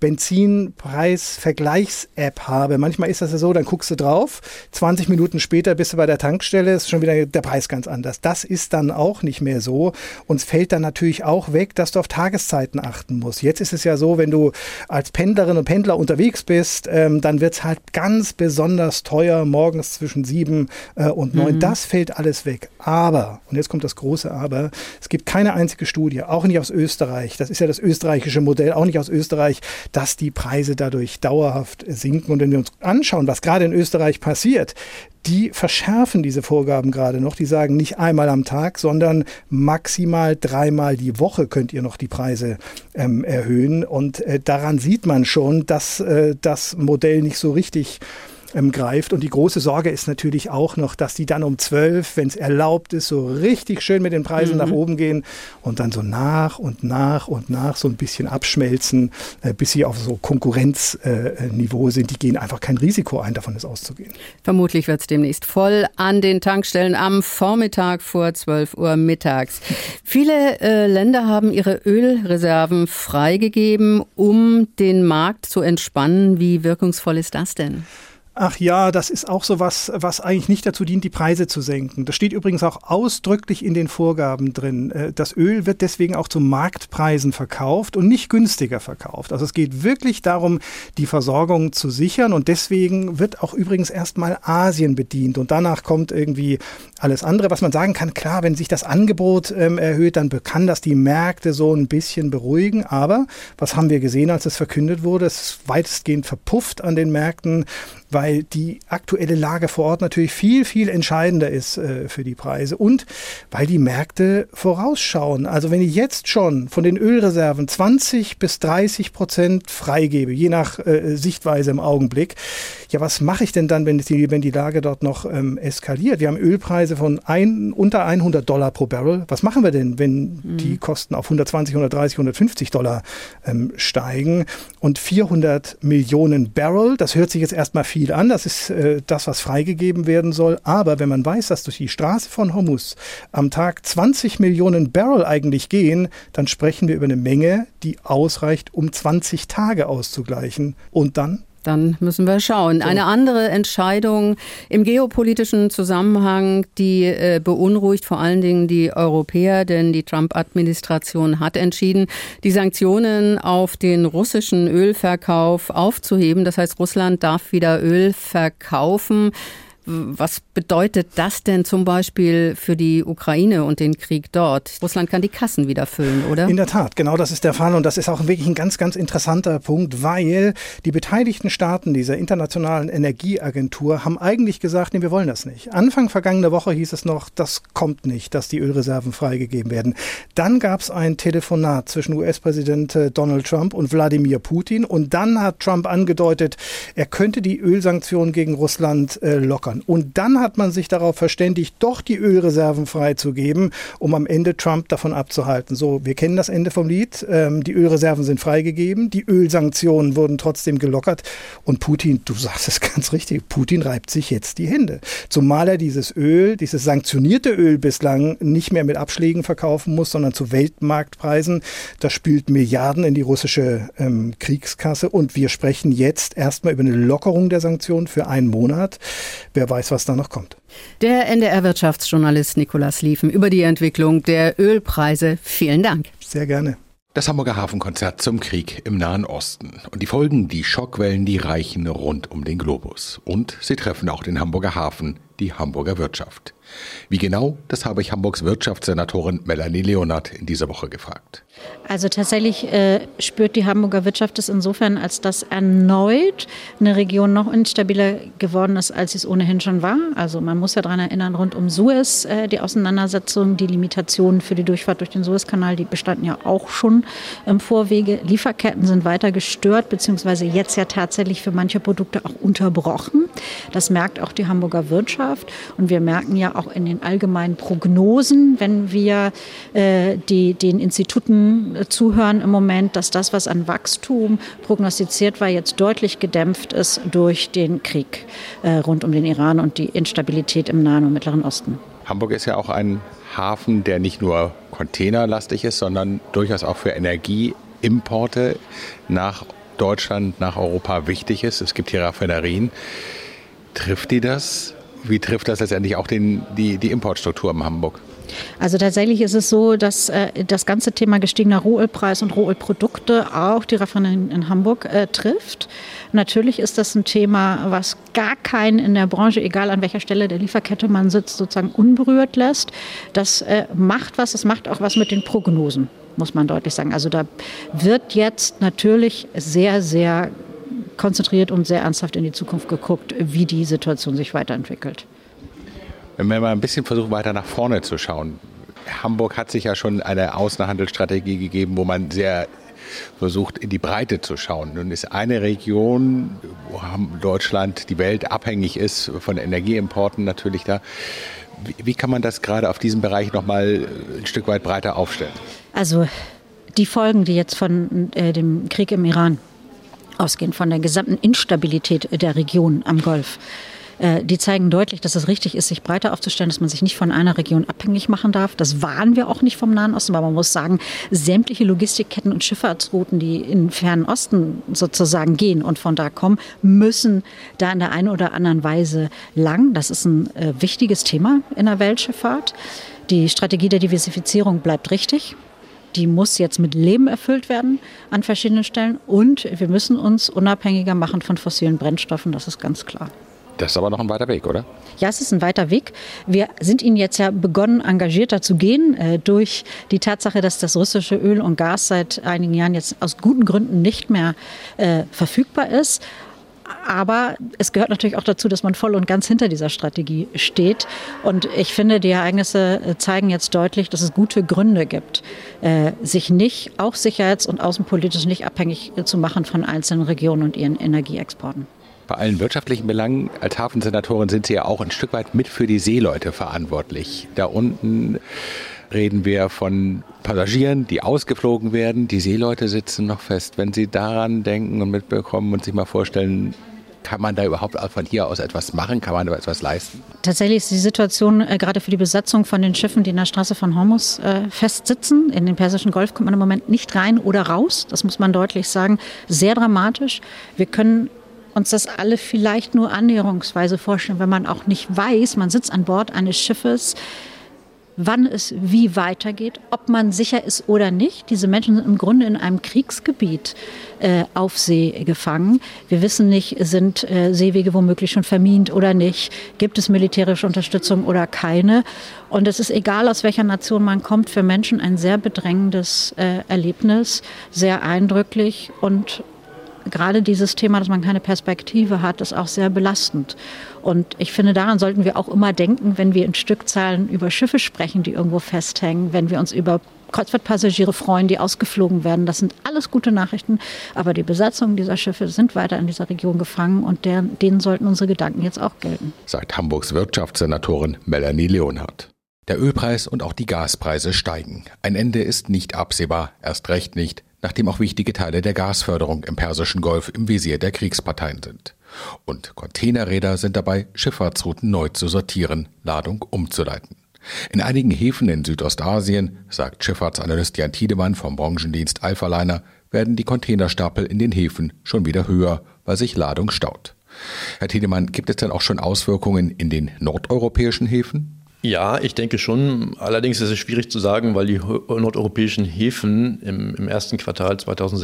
Benzinpreis-Vergleichs-App habe. Manchmal ist das ja so, dann guckst du drauf, 20 Minuten später bist du bei der Tankstelle, ist schon wieder der Preis ganz anders. Das ist dann auch nicht mehr so. Und es fällt dann natürlich auch weg, dass du auf Tageszeiten achten musst. Jetzt ist es ja so, wenn du als Pendlerin und Pendler unterwegs bist, dann wird es halt ganz besonders teuer, morgens zwischen 7 und 9. Das fällt alles weg. Aber, und jetzt kommt das große Aber, es gibt keine einzige Studie, auch nicht aus Österreich, das ist ja das österreichische Modell, auch nicht aus Österreich, dass die Preise dadurch dauerhaft sinken. Und wenn wir uns anschauen, was gerade in Österreich passiert, die verschärfen diese Vorgaben gerade noch. Die sagen nicht einmal am Tag, sondern maximal 3-mal die Woche könnt ihr noch die Preise erhöhen. Und daran sieht man schon, dass das Modell nicht so richtig greift. Und die große Sorge ist natürlich auch noch, dass die dann um 12, wenn es erlaubt ist, so richtig schön mit den Preisen nach oben gehen und dann so nach und nach und nach so ein bisschen abschmelzen, bis sie auf so Konkurrenzniveau sind. Die gehen einfach kein Risiko ein, davon ist auszugehen. Vermutlich wird es demnächst voll an den Tankstellen am Vormittag vor 12 Uhr mittags. Viele Länder haben ihre Ölreserven freigegeben, um den Markt zu entspannen. Wie wirkungsvoll ist das denn? Ach ja, das ist auch so was eigentlich nicht dazu dient, die Preise zu senken. Das steht übrigens auch ausdrücklich in den Vorgaben drin. Das Öl wird deswegen auch zu Marktpreisen verkauft und nicht günstiger verkauft. Also es geht wirklich darum, die Versorgung zu sichern und deswegen wird auch übrigens erstmal Asien bedient und danach kommt irgendwie alles andere. Was man sagen kann, klar, wenn sich das Angebot erhöht, dann kann das die Märkte so ein bisschen beruhigen. Aber was haben wir gesehen, als es verkündet wurde? Es ist weitestgehend verpufft an den Märkten, weil die aktuelle Lage vor Ort natürlich viel, viel entscheidender ist für die Preise und weil die Märkte vorausschauen. Also wenn ich jetzt schon von den Ölreserven 20-30% freigebe, je nach Sichtweise im Augenblick, ja, was mache ich denn dann, wenn die Lage dort noch eskaliert? Wir haben Ölpreise von unter $100 pro Barrel. Was machen wir denn, wenn die Kosten auf 120, 130, $150 steigen? Und 400 Millionen Barrel, das hört sich jetzt erstmal viel an, das ist das, was freigegeben werden soll. Aber wenn man weiß, dass durch die Straße von Hormuz am Tag 20 Millionen Barrel eigentlich gehen, dann sprechen wir über eine Menge, die ausreicht, um 20 Tage auszugleichen. Und dann müssen wir schauen. Eine andere Entscheidung im geopolitischen Zusammenhang, die beunruhigt vor allen Dingen die Europäer, denn die Trump-Administration hat entschieden, die Sanktionen auf den russischen Ölverkauf aufzuheben. Das heißt, Russland darf wieder Öl verkaufen. Was bedeutet das denn zum Beispiel für die Ukraine und den Krieg dort? Russland kann die Kassen wieder füllen, oder? In der Tat, genau das ist der Fall. Und das ist auch wirklich ein ganz, ganz interessanter Punkt, weil die beteiligten Staaten dieser internationalen Energieagentur haben eigentlich gesagt, nee, wir wollen das nicht. Anfang vergangener Woche hieß es noch, das kommt nicht, dass die Ölreserven freigegeben werden. Dann gab es ein Telefonat zwischen US-Präsident Donald Trump und Wladimir Putin. Und dann hat Trump angedeutet, er könnte die Ölsanktionen gegen Russland lockern. liefern. Und dann hat man sich darauf verständigt, doch die Ölreserven freizugeben, um am Ende Trump davon abzuhalten. So, wir kennen das Ende vom Lied. Die Ölreserven sind freigegeben, die Ölsanktionen wurden trotzdem gelockert und Putin, du sagst es ganz richtig, Putin reibt sich jetzt die Hände. Zumal er dieses sanktionierte Öl bislang nicht mehr mit Abschlägen verkaufen muss, sondern zu Weltmarktpreisen. Das spült Milliarden in die russische Kriegskasse und wir sprechen jetzt erstmal über eine Lockerung der Sanktionen für einen Monat. Wer weiß, was da noch kommt. Der NDR-Wirtschaftsjournalist Nikolaus Lieven über die Entwicklung der Ölpreise. Vielen Dank. Sehr gerne. Das Hamburger Hafenkonzert zum Krieg im Nahen Osten. Und die Folgen, die Schockwellen, die reichen rund um den Globus. Und sie treffen auch den Hamburger Hafen, die Hamburger Wirtschaft. Wie genau, das habe ich Hamburgs Wirtschaftssenatorin Melanie Leonard in dieser Woche gefragt. Also tatsächlich spürt die Hamburger Wirtschaft es insofern, als dass erneut eine Region noch instabiler geworden ist, als sie es ohnehin schon war. Also man muss ja daran erinnern, rund um Suez, die Auseinandersetzung, die Limitationen für die Durchfahrt durch den Suezkanal, die bestanden ja auch schon im Vorwege. Lieferketten sind weiter gestört, beziehungsweise jetzt ja tatsächlich für manche Produkte auch unterbrochen. Das merkt auch die Hamburger Wirtschaft. Und wir merken ja auch in den allgemeinen Prognosen, wenn wir den Instituten zuhören im Moment, dass das, was an Wachstum prognostiziert war, jetzt deutlich gedämpft ist durch den Krieg rund um den Iran und die Instabilität im Nahen und Mittleren Osten. Hamburg ist ja auch ein Hafen, der nicht nur containerlastig ist, sondern durchaus auch für Energieimporte nach Deutschland, nach Europa wichtig ist. Es gibt hier Raffinerien. Trifft die das? Wie trifft das letztendlich auch die Importstruktur in Hamburg? Also tatsächlich ist es so, dass das ganze Thema gestiegener Rohölpreis und Rohölprodukte auch die Raffinerien in Hamburg trifft. Natürlich ist das ein Thema, was gar keinen in der Branche, egal an welcher Stelle der Lieferkette man sitzt, sozusagen unberührt lässt. Das macht was, es macht auch was mit den Prognosen, muss man deutlich sagen. Also da wird jetzt natürlich sehr, sehr konzentriert und sehr ernsthaft in die Zukunft geguckt, wie die Situation sich weiterentwickelt. Wenn wir mal ein bisschen versuchen, weiter nach vorne zu schauen. Hamburg hat sich ja schon eine Außenhandelsstrategie gegeben, wo man sehr versucht, in die Breite zu schauen. Nun ist eine Region, wo Deutschland, die Welt abhängig ist von Energieimporten natürlich da. Wie kann man das gerade auf diesem Bereich noch mal ein Stück weit breiter aufstellen? Also die Folgen, die jetzt von dem Krieg im Iran ausgehen, von der gesamten Instabilität der Region am Golf, die zeigen deutlich, dass es richtig ist, sich breiter aufzustellen, dass man sich nicht von einer Region abhängig machen darf. Das waren wir auch nicht vom Nahen Osten, aber man muss sagen, sämtliche Logistikketten und Schifffahrtsrouten, die in den Fernen Osten sozusagen gehen und von da kommen, müssen da in der einen oder anderen Weise lang. Das ist ein wichtiges Thema in der Weltschifffahrt. Die Strategie der Diversifizierung bleibt richtig. Die muss jetzt mit Leben erfüllt werden an verschiedenen Stellen. Und wir müssen uns unabhängiger machen von fossilen Brennstoffen, das ist ganz klar. Das ist aber noch ein weiter Weg, oder? Ja, es ist ein weiter Weg. Wir sind Ihnen jetzt ja begonnen, engagierter zu gehen durch die Tatsache, dass das russische Öl und Gas seit einigen Jahren jetzt aus guten Gründen nicht mehr verfügbar ist. Aber es gehört natürlich auch dazu, dass man voll und ganz hinter dieser Strategie steht. Und ich finde, die Ereignisse zeigen jetzt deutlich, dass es gute Gründe gibt, sich nicht, auch sicherheits- und außenpolitisch nicht abhängig zu machen von einzelnen Regionen und ihren Energieexporten. Bei allen wirtschaftlichen Belangen als Hafensenatorin sind Sie ja auch ein Stück weit mit für die Seeleute verantwortlich. Da unten reden wir von Passagieren, die ausgeflogen werden. Die Seeleute sitzen noch fest. Wenn Sie daran denken und mitbekommen und sich mal vorstellen, kann man da überhaupt von hier aus etwas machen? Kann man da etwas leisten? Tatsächlich ist die Situation gerade für die Besatzung von den Schiffen, die in der Straße von Hormuz festsitzen. In den Persischen Golf kommt man im Moment nicht rein oder raus. Das muss man deutlich sagen. Sehr dramatisch. Wir können uns das alle vielleicht nur annäherungsweise vorstellen, wenn man auch nicht weiß, man sitzt an Bord eines Schiffes, wann es wie weitergeht, ob man sicher ist oder nicht. Diese Menschen sind im Grunde in einem Kriegsgebiet auf See gefangen. Wir wissen nicht, sind Seewege womöglich schon vermint oder nicht, gibt es militärische Unterstützung oder keine. Und es ist egal, aus welcher Nation man kommt, für Menschen ein sehr bedrängendes Erlebnis, sehr eindrücklich und gerade dieses Thema, dass man keine Perspektive hat, ist auch sehr belastend. Und ich finde, daran sollten wir auch immer denken, wenn wir in Stückzahlen über Schiffe sprechen, die irgendwo festhängen, wenn wir uns über Kreuzfahrtpassagiere freuen, die ausgeflogen werden. Das sind alles gute Nachrichten. Aber die Besatzungen dieser Schiffe sind weiter in dieser Region gefangen und denen sollten unsere Gedanken jetzt auch gelten. Sagt Hamburgs Wirtschaftssenatorin Melanie Leonhardt. Der Ölpreis und auch die Gaspreise steigen. Ein Ende ist nicht absehbar, erst recht nicht, nachdem auch wichtige Teile der Gasförderung im Persischen Golf im Visier der Kriegsparteien sind. Und Containerräder sind dabei, Schifffahrtsrouten neu zu sortieren, Ladung umzuleiten. In einigen Häfen in Südostasien, sagt Schifffahrtsanalyst Jan Tiedemann vom Branchendienst Alphaliner, werden die Containerstapel in den Häfen schon wieder höher, weil sich Ladung staut. Herr Tiedemann, gibt es denn auch schon Auswirkungen in den nordeuropäischen Häfen? Ja, ich denke schon. Allerdings ist es schwierig zu sagen, weil die nordeuropäischen Häfen im ersten Quartal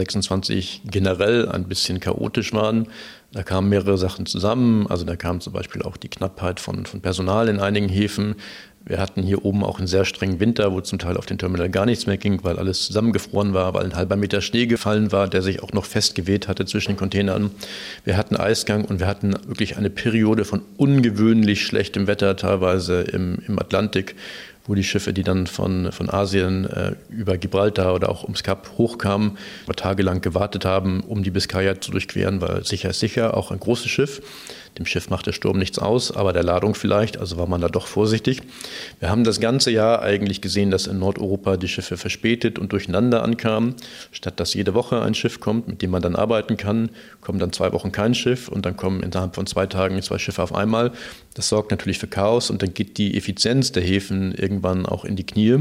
2026 generell ein bisschen chaotisch waren. Da kamen mehrere Sachen zusammen. Also da kam zum Beispiel auch die Knappheit von Personal in einigen Häfen. Wir hatten hier oben auch einen sehr strengen Winter, wo zum Teil auf den Terminal gar nichts mehr ging, weil alles zusammengefroren war, weil ein halber Meter Schnee gefallen war, der sich auch noch festgeweht hatte zwischen den Containern. Wir hatten Eisgang und wir hatten wirklich eine Periode von ungewöhnlich schlechtem Wetter, teilweise im Atlantik, wo die Schiffe, die dann von Asien über Gibraltar oder auch ums Kap hochkamen, tagelang gewartet haben, um die Biskaya zu durchqueren, weil sicher ist sicher, auch ein großes Schiff. Dem Schiff macht der Sturm nichts aus, aber der Ladung vielleicht, also war man da doch vorsichtig. Wir haben das ganze Jahr eigentlich gesehen, dass in Nordeuropa die Schiffe verspätet und durcheinander ankamen. Statt dass jede Woche ein Schiff kommt, mit dem man dann arbeiten kann, kommen dann 2 Wochen kein Schiff und dann kommen innerhalb von 2 Tagen 2 Schiffe auf einmal. Das sorgt natürlich für Chaos und dann geht die Effizienz der Häfen irgendwann auch in die Knie.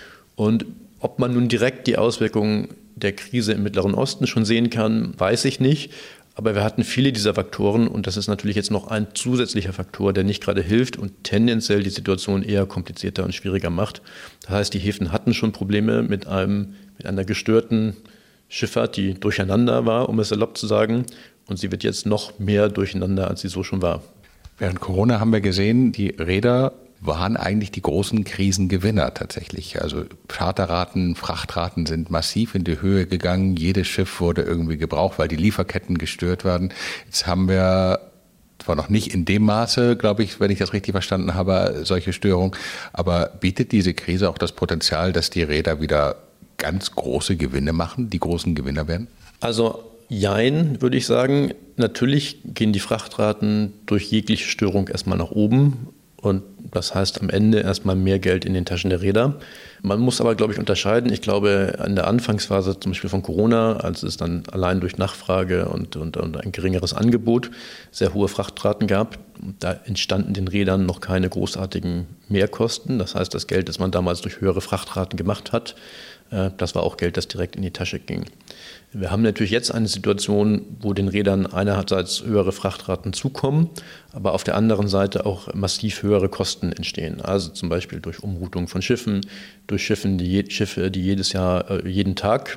Und ob man nun direkt die Auswirkungen der Krise im Mittleren Osten schon sehen kann, weiß ich nicht. Aber wir hatten viele dieser Faktoren und das ist natürlich jetzt noch ein zusätzlicher Faktor, der nicht gerade hilft und tendenziell die Situation eher komplizierter und schwieriger macht. Das heißt, die Häfen hatten schon Probleme mit einer gestörten Schifffahrt, die durcheinander war, um es salopp zu sagen. Und sie wird jetzt noch mehr durcheinander, als sie so schon war. Während Corona haben wir gesehen, die Räder waren eigentlich die großen Krisengewinner tatsächlich. Also Charterraten, Frachtraten sind massiv in die Höhe gegangen. Jedes Schiff wurde irgendwie gebraucht, weil die Lieferketten gestört werden. Jetzt haben wir zwar noch nicht in dem Maße, glaube ich, wenn ich das richtig verstanden habe, solche Störungen. Aber bietet diese Krise auch das Potenzial, dass die Räder wieder ganz große Gewinne machen, die großen Gewinner werden? Also jein, würde ich sagen. Natürlich gehen die Frachtraten durch jegliche Störung erstmal nach oben. Und das heißt am Ende erstmal mehr Geld in den Taschen der Räder. Man muss aber, glaube ich, unterscheiden. Ich glaube, an der Anfangsphase zum Beispiel von Corona, als es dann allein durch Nachfrage und ein geringeres Angebot sehr hohe Frachtraten gab, da entstanden den Rädern noch keine großartigen Mehrkosten. Das heißt, das Geld, das man damals durch höhere Frachtraten gemacht hat, das war auch Geld, das direkt in die Tasche ging. Wir haben natürlich jetzt eine Situation, wo den Rädern einerseits höhere Frachtraten zukommen, aber auf der anderen Seite auch massiv höhere Kosten entstehen. Also zum Beispiel durch Umroutung von Schiffen, durch Schiffe, die jedes Jahr, jeden Tag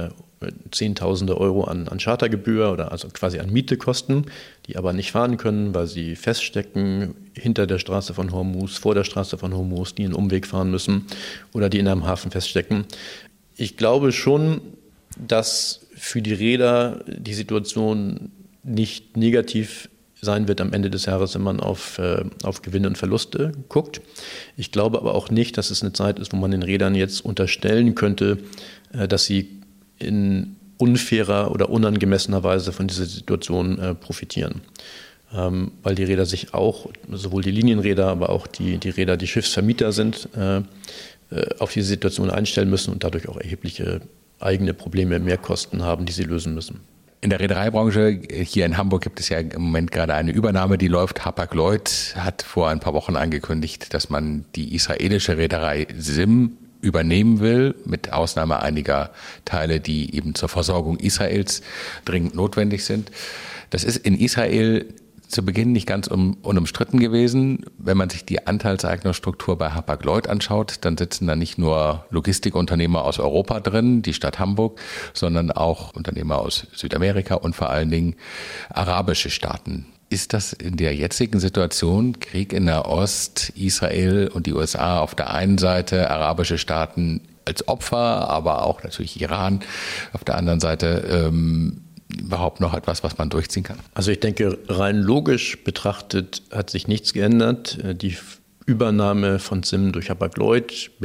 Zehntausende Euro an Chartergebühr oder also quasi an Miete kosten, die aber nicht fahren können, weil sie feststecken hinter der Straße von Hormuz, vor der Straße von Hormuz, die einen Umweg fahren müssen oder die in einem Hafen feststecken. Ich glaube schon, dass für die Räder die Situation nicht negativ sein wird am Ende des Jahres, wenn man auf Gewinne und Verluste guckt. Ich glaube aber auch nicht, dass es eine Zeit ist, wo man den Rädern jetzt unterstellen könnte, dass sie in unfairer oder unangemessener Weise von dieser Situation profitieren. Weil die Räder sich auch, sowohl die Linienräder, aber auch die Räder, die Schiffsvermieter sind, auf diese Situation einstellen müssen und dadurch auch erhebliche eigene Probleme, Mehrkosten haben, die sie lösen müssen. In der Reedereibranche hier in Hamburg gibt es ja im Moment gerade eine Übernahme, die läuft. Hapag-Lloyd hat vor ein paar Wochen angekündigt, dass man die israelische Reederei SIM übernehmen will, mit Ausnahme einiger Teile, die eben zur Versorgung Israels dringend notwendig sind. Das ist in Israel zu Beginn nicht ganz unumstritten gewesen. Wenn man sich die Anteilseignerstruktur bei Hapag-Lloyd anschaut, dann sitzen da nicht nur Logistikunternehmer aus Europa drin, die Stadt Hamburg, sondern auch Unternehmer aus Südamerika und vor allen Dingen arabische Staaten. Ist das in der jetzigen Situation, Krieg in der Ost, Israel und die USA auf der einen Seite, arabische Staaten als Opfer, aber auch natürlich Iran auf der anderen Seite, überhaupt noch etwas, was man durchziehen kann? Also ich denke, rein logisch betrachtet hat sich nichts geändert. Die Übernahme von SIM durch Hapag-Lloyd mit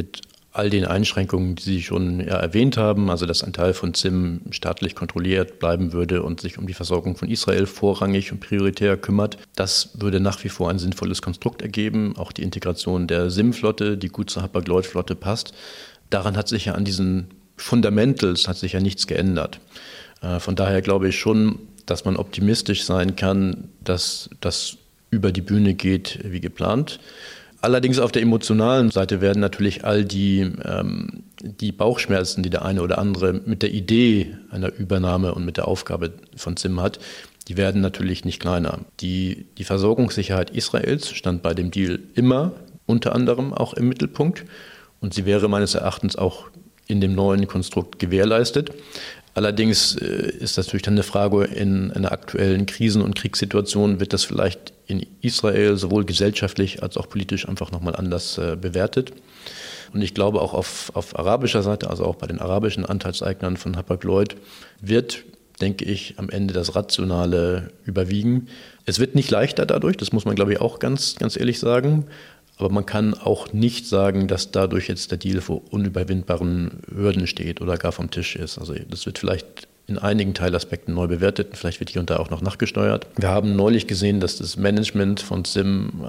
all den Einschränkungen, die Sie schon erwähnt haben, also dass ein Teil von ZIM staatlich kontrolliert bleiben würde und sich um die Versorgung von Israel vorrangig und prioritär kümmert. Das würde nach wie vor ein sinnvolles Konstrukt ergeben. Auch die Integration der SIM-Flotte, die gut zur Hapag-Lloyd-Flotte passt. Daran hat sich ja an diesen Fundamentals hat sich ja nichts geändert. Von daher glaube ich schon, dass man optimistisch sein kann, dass das über die Bühne geht wie geplant. Allerdings auf der emotionalen Seite werden natürlich all die Bauchschmerzen, die der eine oder andere mit der Idee einer Übernahme und mit der Aufgabe von ZIM hat, die werden natürlich nicht kleiner. Die Versorgungssicherheit Israels stand bei dem Deal immer unter anderem auch im Mittelpunkt und sie wäre meines Erachtens auch in dem neuen Konstrukt gewährleistet. Allerdings ist das natürlich dann eine Frage, in einer aktuellen Krisen- und Kriegssituation wird das vielleicht in Israel sowohl gesellschaftlich als auch politisch einfach nochmal anders bewertet. Und ich glaube auch auf arabischer Seite, also auch bei den arabischen Anteilseignern von Hapag-Lloyd, wird, denke ich, am Ende das Rationale überwiegen. Es wird nicht leichter dadurch, das muss man, glaube ich, auch ganz ehrlich sagen. Aber man kann auch nicht sagen, dass dadurch jetzt der Deal vor unüberwindbaren Hürden steht oder gar vom Tisch ist. Also das wird vielleicht in einigen Teilaspekten neu bewertet und vielleicht wird hier und da auch noch nachgesteuert. Wir haben neulich gesehen, dass das Management von ZIM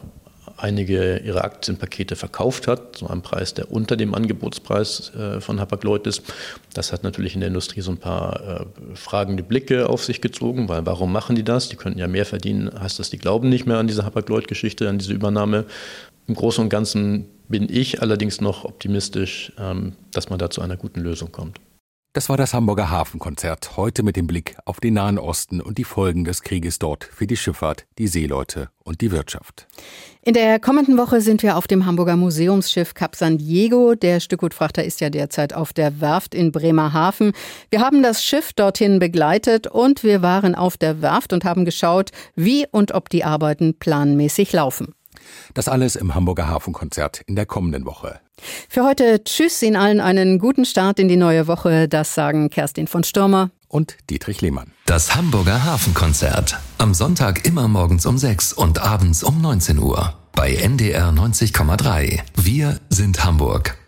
einige ihrer Aktienpakete verkauft hat, zu einem Preis, der unter dem Angebotspreis von Hapag-Lloyd ist. Das hat natürlich in der Industrie so ein paar fragende Blicke auf sich gezogen, weil warum machen die das? Die könnten ja mehr verdienen. Heißt das, die glauben nicht mehr an diese Hapag-Lloyd-Geschichte, an diese Übernahme? Im Großen und Ganzen bin ich allerdings noch optimistisch, dass man da zu einer guten Lösung kommt. Das war das Hamburger Hafenkonzert, heute mit dem Blick auf den Nahen Osten und die Folgen des Krieges dort für die Schifffahrt, die Seeleute und die Wirtschaft. In der kommenden Woche sind wir auf dem Hamburger Museumsschiff Cap San Diego. Der Stückgutfrachter ist ja derzeit auf der Werft in Bremerhaven. Wir haben das Schiff dorthin begleitet und wir waren auf der Werft und haben geschaut, wie und ob die Arbeiten planmäßig laufen. Das alles im Hamburger Hafenkonzert in der kommenden Woche. Für heute tschüss, Ihnen allen einen guten Start in die neue Woche. Das sagen Kerstin von Stürmer und Dietrich Lehmann. Das Hamburger Hafenkonzert. Am Sonntag immer morgens um 6 und abends um 19 Uhr. Bei NDR 90,3. Wir sind Hamburg.